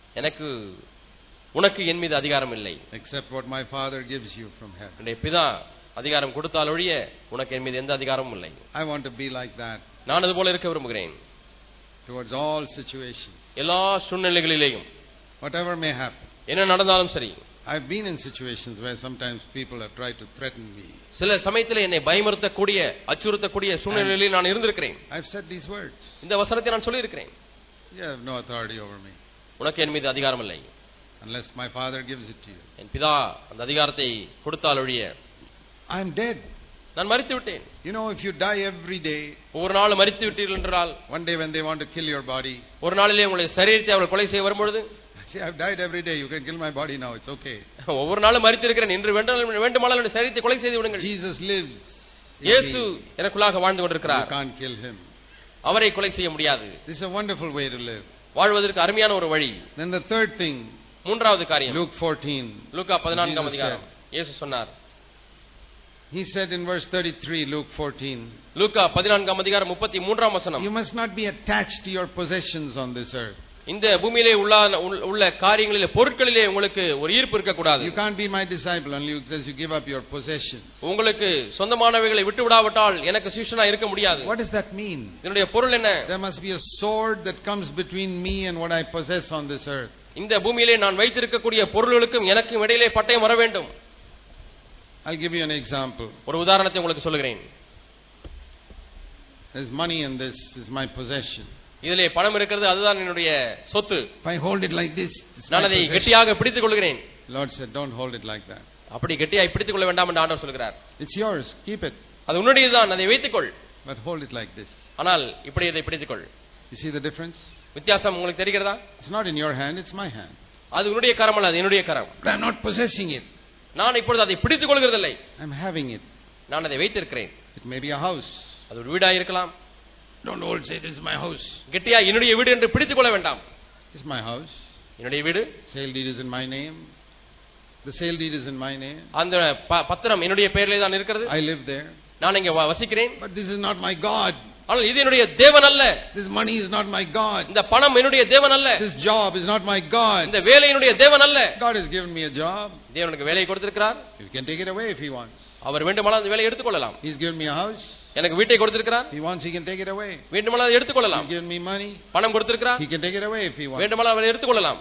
உனக்கு என் மீது அதிகாரம் இல்லை. Except what my Father gives you from heaven. என்னுடைய பிதா அதிகாரம் கொடுத்தால் ஒழிய உனக்கு என் மீது எந்த அதிகாரமும் இல்லை. I want to be like that. நான் அதுபோல இருக்க விரும்புகிறேன். Towards all situations. எல்லா சூழ்நிலைகளிலேயும். Whatever may happen. என்ன நடந்தாலும் சரி. I've been in situations where sometimes people have tried to threaten me. சில சமயத்திலே என்னை பயமுறுத்தக்கூடிய அச்சுறுத்தக்கூடிய சூழ்நிலையில் நான் இருந்திருக்கிறேன். I've said these words. இந்த வசனத்தை நான் சொல்லி இருக்கிறேன். You have no authority over me. உனக்கு என் மீது அதிகாரம் இல்லை. Unless my Father gives it to you. என் பிதா அந்த அதிகாரத்தை கொடுத்தால் ஒழிய. I'm dead. நான் மரித்து விட்டேன். You know, if you die every day, ஒரு நாள் மரித்து விட்டீர்கள் என்றால், one day when they want to kill your body, ஒரு நாளிலே உங்களுடைய சரீரத்தை அவர்கள் கொலை செய்ய வரும்பொழுது, see, I've died every day, you can kill my body now, it's okay. ஒவ்வொரு நாளும் மரித்து இருக்கிறேன், இன்று வேண்டுமானால் என்னுடைய சரீரத்தை கொலை செய்து விடுங்கள். Jesus lives. இயேசு எனக்குள்ளாக வாழ்ந்து கொண்டிருக்கிறார். You can't kill him. அவரை கொலை செய்ய முடியாது. This is a wonderful way to live. வாழ்வதற்கு அருமையான ஒரு வழி. Then the third thing, மூன்றாவது காரியம், Luke 14. லூக்கா 14 அதிகாரம். இயேசு சொன்னார். He said in verse 33, Luke 14. லூக்கா 14 அதிகாரம் 33 வசனம். You must not be attached to your possessions on this earth. இந்த பூமியிலே உள்ள காரியங்களிலே பொருட்களிலே உங்களுக்கு ஒரு ஈர்ப்பு இருக்க கூடாது. You can't be my disciple unless you give up your possessions. உங்களுக்கு சொந்தமானவைகளை விட்டு விடாவிட்டால் எனக்கு சீஷனா இருக்க முடியாது. What does that mean? இதனுடைய பொருள் என்ன? There must be a sword that comes between me and what I possess on this earth. இந்த பூமியிலே நான் வைத்திருக்கக்கூடிய பொருள்களுக்கும் எனக்கும் இடையிலே பட்டயம் வர வேண்டும். I'll give you an example. ஒரு உதாரணத்தை உங்களுக்கு சொல்கிறேன். There's money in this, is my possession. இதிலே பணம் இருக்கிறது, அதுதான் என்னுடைய சொத்து. If I hold it like this, நான் அதை கெட்டியாக பிடித்துக் கொள்கிறேன். Lord said, don't hold it like that. அப்படி கெட்டியாக பிடித்துக் கொள்ள வேண்டாம் என்று ஆண்டவர் சொல்கிறார். It's yours, keep it. அது உன்னுடையதுதான், அதை வைத்துக்கொள். But hold it like this. ஆனால் இப்படி இதை பிடித்துக்கொள். You see the difference? வித்தியாசம் உங்களுக்கு தெரிகிறதா? It's not in your hand, it's my hand. அது உன்னுடைய கரம் அல்ல, அது என்னுடைய கரம். But I'm not possessing it. நான் இப்பொழுது அதை பிடித்துக் கொள்கிறதில்லை. I'm having it. நான் அதை வைத்திருக்கிறேன். It may be a house. அது ஒரு வீடாக இருக்கலாம். Don't hold, say this is my house. கெட்டியா என்னுடைய வீடு என்று பிடித்துக் கொள்ள வேண்டாம். It's my house. என்னுடைய வீடு. Sale deed is in my name. The sale deed is in my name. அந்த பத்திரம் என்னுடைய பெயரிலே தான் இருக்கிறது. I live there. நான் இங்கே வசிக்கிறேன். But this is not my God. ஆனால் இது என்னுடைய தேவன் அல்ல. This money is not my God. இந்த பணம் என்னுடைய தேவன் அல்ல. This job is not my God. இந்த வேலை என்னுடைய தேவன் அல்ல. God has given me a job. தேவனுக்கு வேலையை கொடுத்திருக்கிறார். You can take it away if he wants. அவர் வேண்டுமானால் அந்த வேலையை எடுத்துக்கொள்ளலாம். He's given me a house. எனக்கு வீட்டை கொடுத்திருக்கிறார். He wants, he can take it away. வேண்டுமானால் அதை எடுத்துக்கொள்ளலாம். He's given me money. பணம் கொடுத்திருக்கிறார். He can take it away if he wants. வேண்டுமானால் அதை எடுத்துக்கொள்ளலாம்.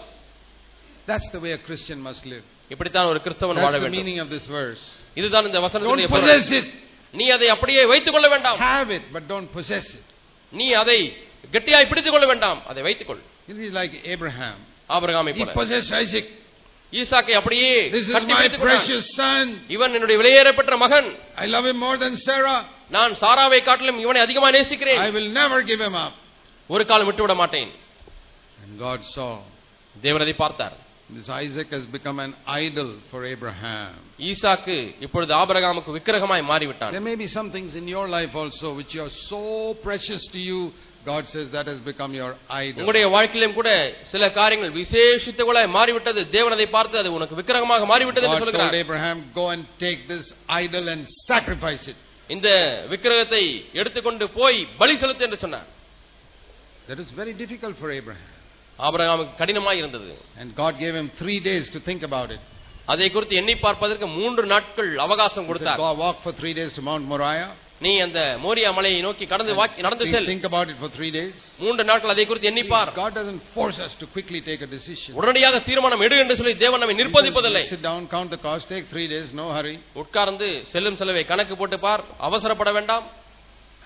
That's the way a Christian must live. இப்படித்தான் ஒரு கிறிஸ்தவன் வாழ That's the வேண்டும். meaning of this verse. இதுதான் இந்த வசனத்தினுடைய Don't பொருள். possess it. நீ அதை அப்படியே வைத்துக் கொள்ள வேண்டாம். Have it, but don't possess it. நீ அதை கெட்டியாய் பிடித்துக் கொள்ள வேண்டாம், அதை வைத்துக்கொள். It is like Abraham. ஆபிரகாமை He போல. possessed Isaac. ஈசாக்கை அப்படியே This is கட்டி my வைத்துக் கொண்டான். precious son. இவன் என்னுடைய விலையேறப்பெற்ற மகன். I love him more than Sarah. நான் சாராவை காட்டிலும் இவனை அதிகமாக நேசிக்கிறேன். I will never give him up. ஒரு காலம் விட்டு விட மாட்டேன். And God saw. தேவன் அதை பார்த்தார். This Isaac has become an idol for Abraham. ஈசாக்கு இப்பொழுது ஆபிரகாமுக்கு விக்கிரகமாய் மாறிவிட்டான். There may be some things in your life also which are so precious to you. God says that has become your idol. உங்களுடைய வாழ்க்கையிலும் கூட சில காரியங்கள் விசேஷித்தவளாய் மாறிவிட்டது. தேவன் அதை பார்த்து அது உனக்கு விக்கிரகமாக மாறிவிட்டது என்று சொல்கிறார். God told Abraham, go and take this idol and sacrifice it. இந்த விக்கிரகத்தை எடுத்துக்கொண்டு போய் பலி செலுத்து என்று சொன்னார். That is very difficult for Abraham. ஆபிரகாமுக்கு கடினமாய் இருந்தது. And God gave him 3 days to think about it. அதை குறித்து எண்ணி பார்ப்பதற்கு 3 நாட்கள் அவகாசம் கொடுத்தார். Go walk for 3 days to Mount Moriah. நீ அந்த மோரியா மலையை நோக்கி நடந்து செல். Think about it for 3 days. 3 நாட்கள் அதை குறித்து எண்ணி பார். God doesn't force us to quickly take a decision. உடனடியாக தீர்மானம் எடு என்று சொல்லி தேவன் நம்மை நிர்பந்திப்பதில்லை. Sit down, count the cost, take 3 days, no hurry. உட்கார்ந்து செல்லும் செலவை கணக்கு போட்டு பார், அவசரப்பட வேண்டாம். And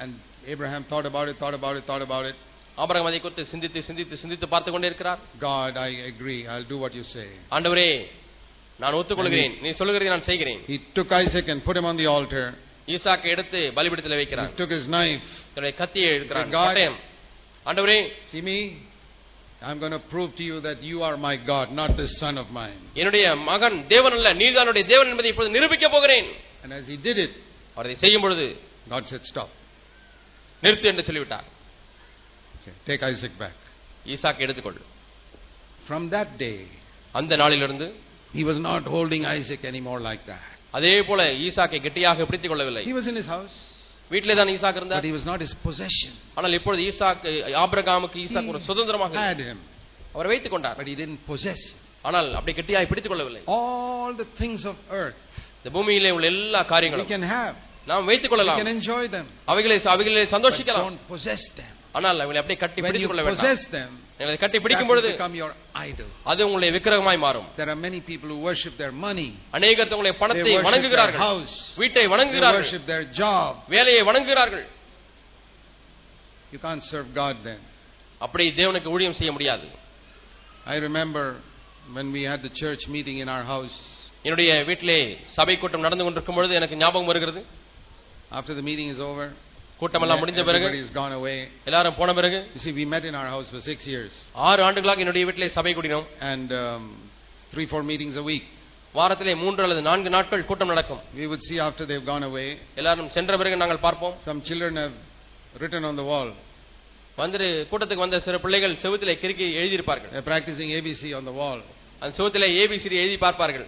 Abraham thought about it. Abraham அதை குறித்து சிந்தித்து பார்த்து கொண்டே இருக்கிறார். God, I agree. I'll do what you say. ஆண்டவரே, நான் ஒத்துக்கொள்கிறேன், நீ சொல்லுகிறதை நான் செய்கிறேன். He took Isaac and put him on the altar. ஈசாக்கை எடுத்து பலிபீடத்தில் வைக்கிறார். He took his knife. தன்னுடைய கத்தியை எடுக்கிறார். ஆண்டவரே, see me, I'm going to prove to you that you are my God, not this son of mine. என்னுடைய மகன் தேவன் அல்ல, நீதான் என்னுடைய தேவன் என்பதை இப்பொழுது நிரூபிக்க போகிறேன். And as he did it, அவர் அதை செய்யும் பொழுது God said, stop. நிறுத்து என்று சொல்லிவிட்டார். Okay, take Isaac back. ஈசாக்கை எடுத்துக்கொள். From that day, அந்த நாளிலிருந்து he was not holding Isaac anymore like that. அதே போல ஈசாக்கை கெட்டியாக பிடித்துக் கொள்ளவில்லை. He was in his house. வீட்டிலே தான் ஈசாக் இருந்தார். But he was not his possession. ஆனால் இப்பொழுது ஆபிரகாமுக்கு ஈசாக் ஒரு சுதந்திரமாக had him. அவர் வைத்துக் கொண்டார். But he didn't possess. ஆனால் அப்படி கெட்டியாக பிடித்துக் கொள்ளவில்லை. All the things of earth, இந்த பூமியிலே உள்ள எல்லா காரியங்களும் we can have. நாம் வைத்துக் கொள்ளலாம். We can enjoy them. அவைகளை சந்தோஷிக்கலாம். Don't possess them. ஆனால் அவங்களை அப்படியே கட்டி பிடித்துக் கொள்ள வேண்டாம். Possess them. அதை கட்டி பிடிக்கும் பொழுது become your idol. அது உங்களுடைய விக்கிரகமாய் மாறும். There are many people who worship their money. அநேகர் தங்களுடைய பணத்தை வணங்குகிறார்கள். வீட்டை வணங்குகிறார்கள். They worship their job. வேலையை வணங்குகிறார்கள். You can't serve God then. அப்படி தேவனுக்கு ஊழியம் செய்ய முடியாது. I remember when we had the church meeting in our house. என்னுடைய வீட்டிலே சபை கூட்டம் நடந்து கொண்டிருக்கும் பொழுது எனக்கு ஞாபகம் வருகிறது. After the meeting is over, கூட்டம் எல்லாம் முடிஞ்ச பிறகு everybody is gone away. எல்லாரும் போன பிறகு, you see, we met in our house for 6 years. 6 ஆண்டுகளாக என்னுடைய வீட்டிலே சபை கூடினோம். And 3-4 meetings a week. வாரத்திலே 3 அல்லது 4 நாட்கள் கூட்டம் நடக்கும். We would see after they've gone away. எல்லாரும் சென்ற பிறகு நாங்கள் பார்ப்போம். Some children have written on the wall. வந்து கூட்டத்துக்கு வந்த சில பிள்ளைகள் செவுத்திலே கிறுக்கி எழுதி இருப்பார்கள். They're practicing ABC on the wall. அந்த செவுத்திலே ABCD எழுதி பார்ப்பார்கள்.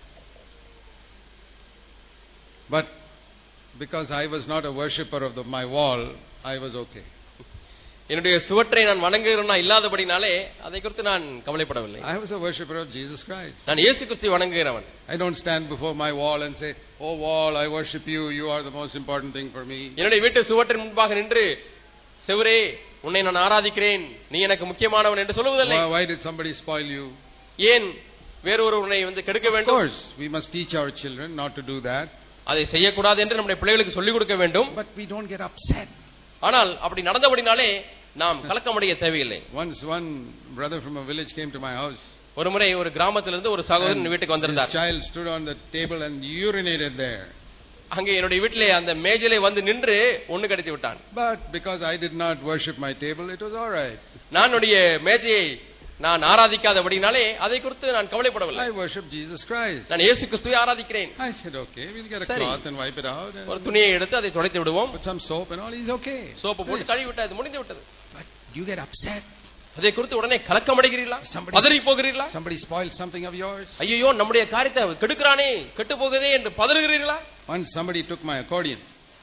But because I was not a worshipper of my wall, I was okay. என்னுடைய சுவற்றை நான் வணங்குகிறேனா இல்லாதபடினாலே அதை குறித்து நான் கவலைப்படவில்லை. I was a worshipper of Jesus Christ. நான் இயேசு கிறிஸ்துவை வணங்குகிறவன். I don't stand before my wall and say, "Oh wall, I worship you. You are the most important thing for me." என்னுடைய வீட்டு சுவற்றின் முன்பாக நின்று, செவரே, உன்னை நான் ஆராதிக்கிறேன், நீ எனக்கு முக்கியமானவன் என்று சொல்லுவதில்லை. Why did somebody spoil you? ஏன் வேறொரு உன்னை வந்து கெடுக்க வேண்டும்? Of course, we must teach our children not to do that. அதை செய்யக்கூடாது என்று நம்முடைய பிள்ளைகளுக்கு சொல்லிக் கொடுக்க வேண்டும். But we don't get upset. ஆனால் அப்படி நடந்தபடினாலே நாம் கலக்கமடைய தேவையில்லை. Once one brother from a village came to my house. ஒரு முறை ஒரு கிராமத்திலிருந்து ஒரு சகோதரன் வீட்டுக்கு வந்திருந்தார். His child stood on the table and urinated there. அங்கே என்னுடைய வீட்டிலே அந்த மேஜையிலே வந்து நின்று ஒண்ணு கடித்து விட்டான். But because I did not worship my table, it was all right. நானுடைய மேஜையை நான் ஆராதிக்காதபடினாலே அதை குறித்து நான் கவலைப்படவில்லை. I worship Jesus Christ. நான் இயேசு கிறிஸ்துவை ஆராதிக்கிறேன். I said, okay, we'll get a cloth and wipe it out. ஒரு துணியை எடுத்து அதை துடைத்து விடுவோம். Put some soap and all, he's okay. Soap போட்டு கழுவி விட்டா அது முடிந்து விட்டது. But you get upset. அதை குறித்து உடனே கலக்கமடைகிறீர்களா? பதறி போகிறீர்களா? Somebody spoiled something of yours. ஐயோ, நம்முடைய காரியத்தை கெடுக்கிறானே, கெட்டு போகுதே என்று பதறுகிறீர்களா? Once somebody took my accordion.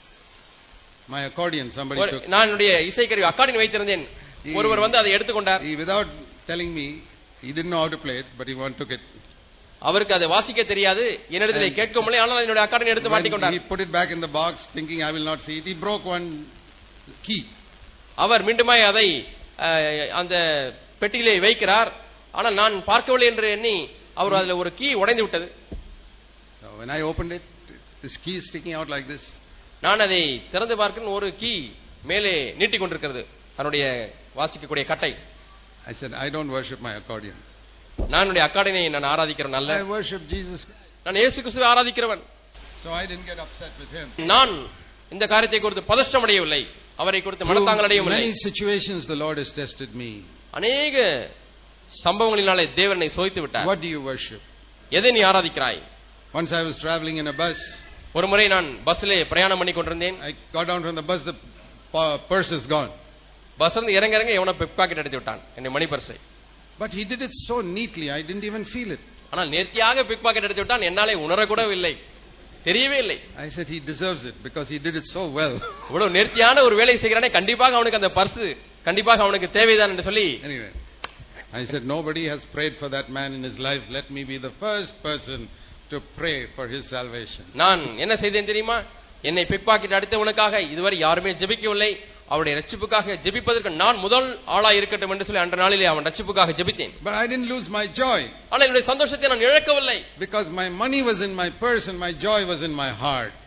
My accordion somebody took. நான் என்னுடைய இசைக்கருவி அக்கார்டியன் வைத்திருந்தேன். ஒருவர் வந்து அதை எடுத்துக்கொண்டார். Without telling me, he didn't know how to play it, but he took it. அவருக்கு அதை வாசிக்க தெரியாது, என்னிடத்திலே கேட்கவில்லை, ஆனால் என்னுடைய அக்கார்டியன் எடுத்து மாட்டிக்கொண்டார். He put it back in the box thinking I will not see it. He broke one key. அவர் மீண்டுமாய் அதை அந்த பெட்டியிலே வைக்கிறார். ஆனால் நான் பார்க்கவில்லை என்று எண்ணி அவர் அதில் ஒரு கீ உடைந்து விட்டது. So when I opened it, this key is sticking out like this. நான் அதை திறந்து பார்க்கிறேன், ஒரு கீ மேலே நீட்டிக் கொண்டிருக்கிறது, அதனுடைய வாசிக்கக்கூடிய கட்டை. I said, I don't worship my accordion. நான் என்னுடைய அக்கார்டியனை நான் ஆராதிக்கிறேன் அல்ல. I worship Jesus. நான் இயேசு கிறிஸ்துவை ஆராதிக்கிறவன். So I didn't get upset with him. நான் இந்த காரியத்தை குறித்து பதஷ்டம் அடையவில்லை, அவரை குறித்து மனத்தாங்கல் அடையவில்லை. Many situations the Lord has tested me. அநேக சம்பவங்களினாலே தேவனை சோதித்து விட்டார். What do you worship? எதை நீ ஆராதிக்கிறாய்? Once I was traveling in a bus. ஒரு முறை நான் பஸ்ஸிலே பிரயாணம் பண்ணி கொண்டிருந்தேன். I got down from the bus, the purse is gone. பஸ்ஸிலிருந்து இறங்க எவனோ பிக் பாக்கெட் எடுத்து விட்டான் என்னுடைய மணி பர்ஸை. But he did it so neatly, I didn't even feel it. ஆனால் நேர்த்தியாக பிக் பாக்கெட் எடுத்து விட்டான், என்னாலே உணரக்கூட இல்லை, தெரியவே இல்லை. I said he deserves it because he did it so well. இவ்வளவு நேர்த்தியான ஒரு வேலை செய்கிறானே, கண்டிப்பாக அவனுக்கு அந்த பர்ஸ் கண்டிப்பாக அவனுக்கு தேவைதான் என்று சொல்லி. Anyway, I said nobody has prayed for that man in his life. Let me be the first person to pray for his salvation. நான் என்ன செய்தேன் தெரியுமா? என்னை பிக் பாக்கெட் அடித்தவனுக்காக இதுவரை யாருமே ஜெபிக்கவில்லை, அவருடைய ரட்சிப்புக்காக ஜெபிப்பதற்கு நான் முதல் ஆளா இருக்கட்டும் என்று சொல்லி அன்ற நாளிலே அவன் ரட்சிப்புக்காக ஜெபித்தேன். But I didn't lose my joy. ஆனால் என்னுடைய சந்தோஷத்தை நான் இழக்கவில்லை. Because my money was in my purse and my joy was in my heart.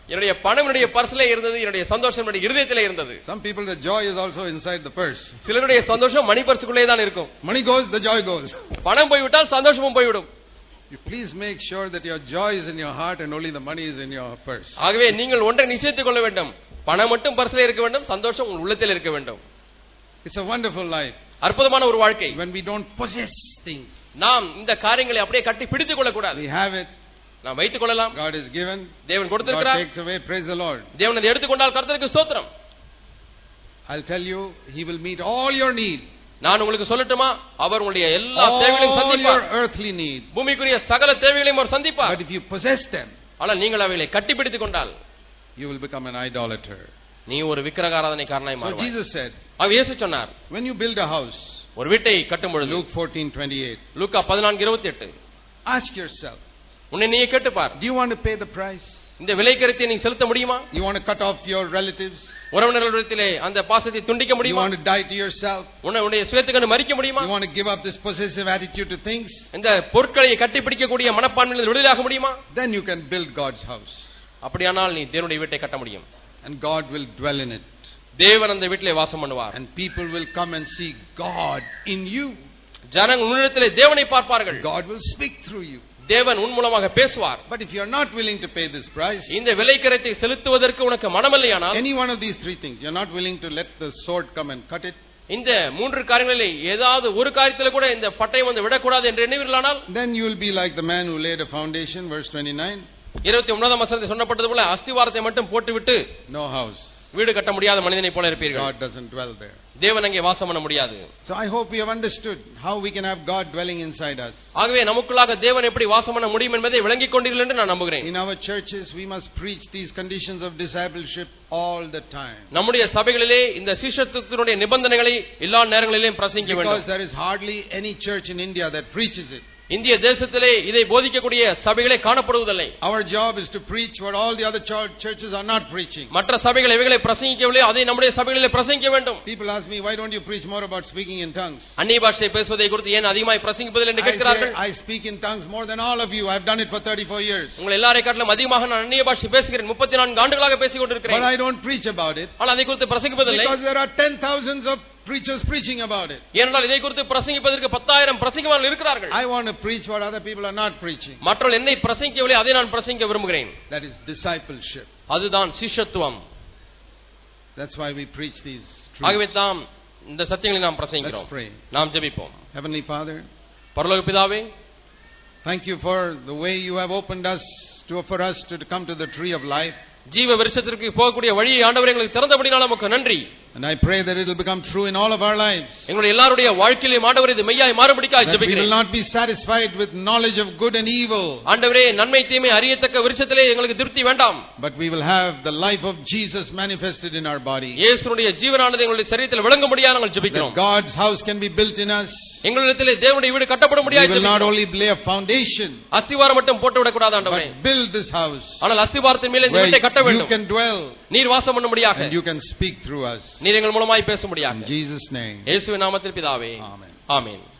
என்னுடைய பணம் என்னுடைய பர்ஸ்ல இருந்தது, என்னுடைய சந்தோஷம் என்னுடைய இதயத்திலே இருந்தது. Some people the joy is also inside the purse. சிலருடைய சந்தோஷம் மணி பர்ஸ்க்குள்ளே தான் இருக்கும். Money goes, the joy goes. பணம் போய்விட்டால் சந்தோஷமும் போய்விடும். You please make sure that your joy is in your heart and only the money is in your purse. ஆகவே நீங்கள் ஒன்றை நிச்சயித்துக் கொள்ள வேண்டும், பணம் மட்டும் பர்ஸ்ல இருக்க வேண்டும், சந்தோஷம் உங்கள் உள்ளத்தில் இருக்க வேண்டும். It's a wonderful life. அற்புதமான ஒரு வாழ்க்கை. When we don't possess things. நாம் இந்த காரியங்களை அப்படியே கட்டி பிடித்துக் கொள்ள கூடாது. We have it. நாம் வைத்துக் கொள்ளலாம். God is given. தேவன் கொடுத்திருக்கிறார். God takes away. Praise the Lord. தேவன் அதை எடுத்துக்கொண்டால் கர்த்தருக்கு ஸ்தோத்திரம். I'll tell you, he will meet all your need. நான் உங்களுக்கு சொல்லட்டுமா, அவர் உங்களுடைய எல்லா தேவைகளையும் சந்திப்பார். All your earthly need. பூமிக்குரிய சகல தேவைகளையும் அவர் சந்திப்பார். But if you possess them, ஆனால் நீங்கள் அவைகளை கட்டி பிடித்துக் கொண்டால், you will become an idolater. நீ ஒரு விக்கிரகாராதனைக்காரனாய் மாறுவாய். So Jesus said, அவர் இயேசு சொன்னார், when you build a house, ஒரு வீட்டை கட்டும் பொழுது, Luke 14:28, லூக்கா 14:28, ask yourself, உன்னை நீயே கேட்டுப்பார், do you want to pay the price? இந்த விலைக்கரத்தை நீ செலுத்த முடியுமா? You want to cut off your relatives? உறவினர்களிடத்திலே அந்த பாசத்தை துண்டிக்க You முடியுமா? want to die to yourself? உன்னுடைய சுயத்துக்கு மரிக்க முடியுமா? You want to give up this possessive attitude to things? இந்த பொருட்களை கட்டி பிடிக்கக்கூடிய மனப்பான்மையிலிருந்து விடுதலையாக முடியுமா? Then you can build God's house. அப்படியானால் நீ தேவனுடைய வீட்டை கட்ட முடியும். And God will dwell in it. தேவன் அந்த வீட்டிலே வாசம் பண்ணுவார். And people will come and see God in you. ஜனங்கள் உன்னிடத்திலே தேவனை பார்ப்பார்கள். God will speak through you. தேவன் உன் மூலமாக பேசுவார். But if you are not willing to pay this price, இந்த விலைக்கரத்தை செலுத்துவதற்கு உனக்கு மனமில்லையானால், any one of these three things, you are not willing to let the sword come and cut it, இந்த மூன்று காரியங்களில் ஏதாவது ஒரு காரியத்திலே கூட இந்த பட்டயம் வந்து விடக்கூடாது என்று எண்ணுவீர்களானால், then you will be like the man who laid a foundation, verse 29. 29ஆம் வசனத்தில் சொல்லப்பட்டது போல அஸ்திவாரத்தை மட்டும் போட்டுவிட்டு no house. வீடு கட்ட முடியாத மனிதனை போல இருப்பீர்கள். God doesn't dwell there. தேவன் அங்கே வாசம் பண்ண முடியாது. So I hope we have understood how we can have God dwelling inside us. ஆகவே நமக்குள்ளாக தேவன் எப்படி வாசம் பண்ண முடியும் என்பதை விளங்கிக் கொண்டீர்கள் என்று நான் நம்புகிறேன். In our churches we must preach these conditions of discipleship all the time. நம்முடைய சபைகளிலே இந்த சீஷத்துவத்தினுடைய நிபந்தனைகளை எல்லா நேரங்களிலும் பிரசங்கிக்க வேண்டும். Because there is hardly any church in India that preaches it. இந்திய தேசத்திலே இதை போதிக்கக்கூடிய சபைகளே காணப்படுவதில்லை. Our job is to preach what all the other churches are not preaching. மற்ற சபைகள் எவைகளை பிரசங்கிக்கவில்லை அதை நம்முடைய சபைகளிலே பிரசங்கிக்க வேண்டும். People ask me, why don't you preach more about speaking in tongues? அந்நிய பாஷை பேசுவதை குறித்து ஏன் அதிகமாய் பிரசங்கிப்பதில்லை என்று கேட்கிறார்கள். I speak in tongues more than all of you. I have done it for 34 years. உங்கள் எல்லாரையும் காட்டிலும் அதிகமாக நான் அந்நிய பாஷை பேசுகிறேன். 34 ஆண்டுகளாக பேசிக் கொண்டிருக்கிறேன். But I don't preach about it. ஆனால் அதை குறித்து பிரசங்கிப்பதில்லை. Because there are 10,000s of preachers preaching about it. ஏனென்றால் இதை குறித்து பிரசங்கிப்பதற்கு 10,000 பிரசங்கிமார்கள் இருக்கிறார்கள். I want to preach what other people are not preaching. மற்றவர்கள் என்னை பிரசங்கிக்கவில்லை அதை நான் பிரசங்கிக்க விரும்புகிறேன். That is discipleship. அதுதான் சிஷ்யத்துவம். That's why we preach these truths. ஆகவே நாம் இந்த சத்தியங்களை நாம் பிரசங்கிக்கிறோம். Let's pray. நாம் ஜெபிப்போம். Heavenly Father, பரலோக பிதாவே, thank you for the way you have opened us for us to come to the tree of life. ஜீவ விருட்சத்திற்கு போகக்கூடிய வழியை ஆண்டவரே எங்களுக்கு திறந்தபடியால் உமக்கு நன்றி. And I pray that it will become true in all of our lives. எங்களுடைய எல்லாருடைய வாழ்க்கையிலும் ஆண்டவரே இது மெய்யாய் மாறும்படியாய் ஜெபிக்கிறேன். We will not be satisfied with knowledge of good and evil. ஆண்டவரே நன்மை தீமை அறியத்தக்க விருட்சத்திலே எங்களுக்கு திருப்தி வேண்டாம். But we will have the life of Jesus manifested in our body. இயேசுவுடைய ஜீவனானது எங்களுடைய சரீரத்தில் விளங்கும்படியாக நாங்கள் ஜெபிக்கிறோம். God's house can be built in us. எங்களிடத்திலே தேவனுடைய வீடு கட்டப்படும்படியாய் ஜெபிக்கிறோம். We will not ஜெபிக்கிறோம். only lay a foundation. அஸ்திவாரம் மட்டும் போட்டு விட கூடாது ஆண்டவரே. But build this house. ஆனால் அஸ்திவாரத்தின் மேலே இந்த வீட்டை கட்ட வேண்டும். You can dwell. நீர் வாசம் பண்ணும்படியாக. And you can speak through us. நீர் எங்கள் மூலமாய் பேசும்படியாக. In Jesus' name. இயேசுவின் நாமத்தில் பிதாவே. Amen. ஆமென்.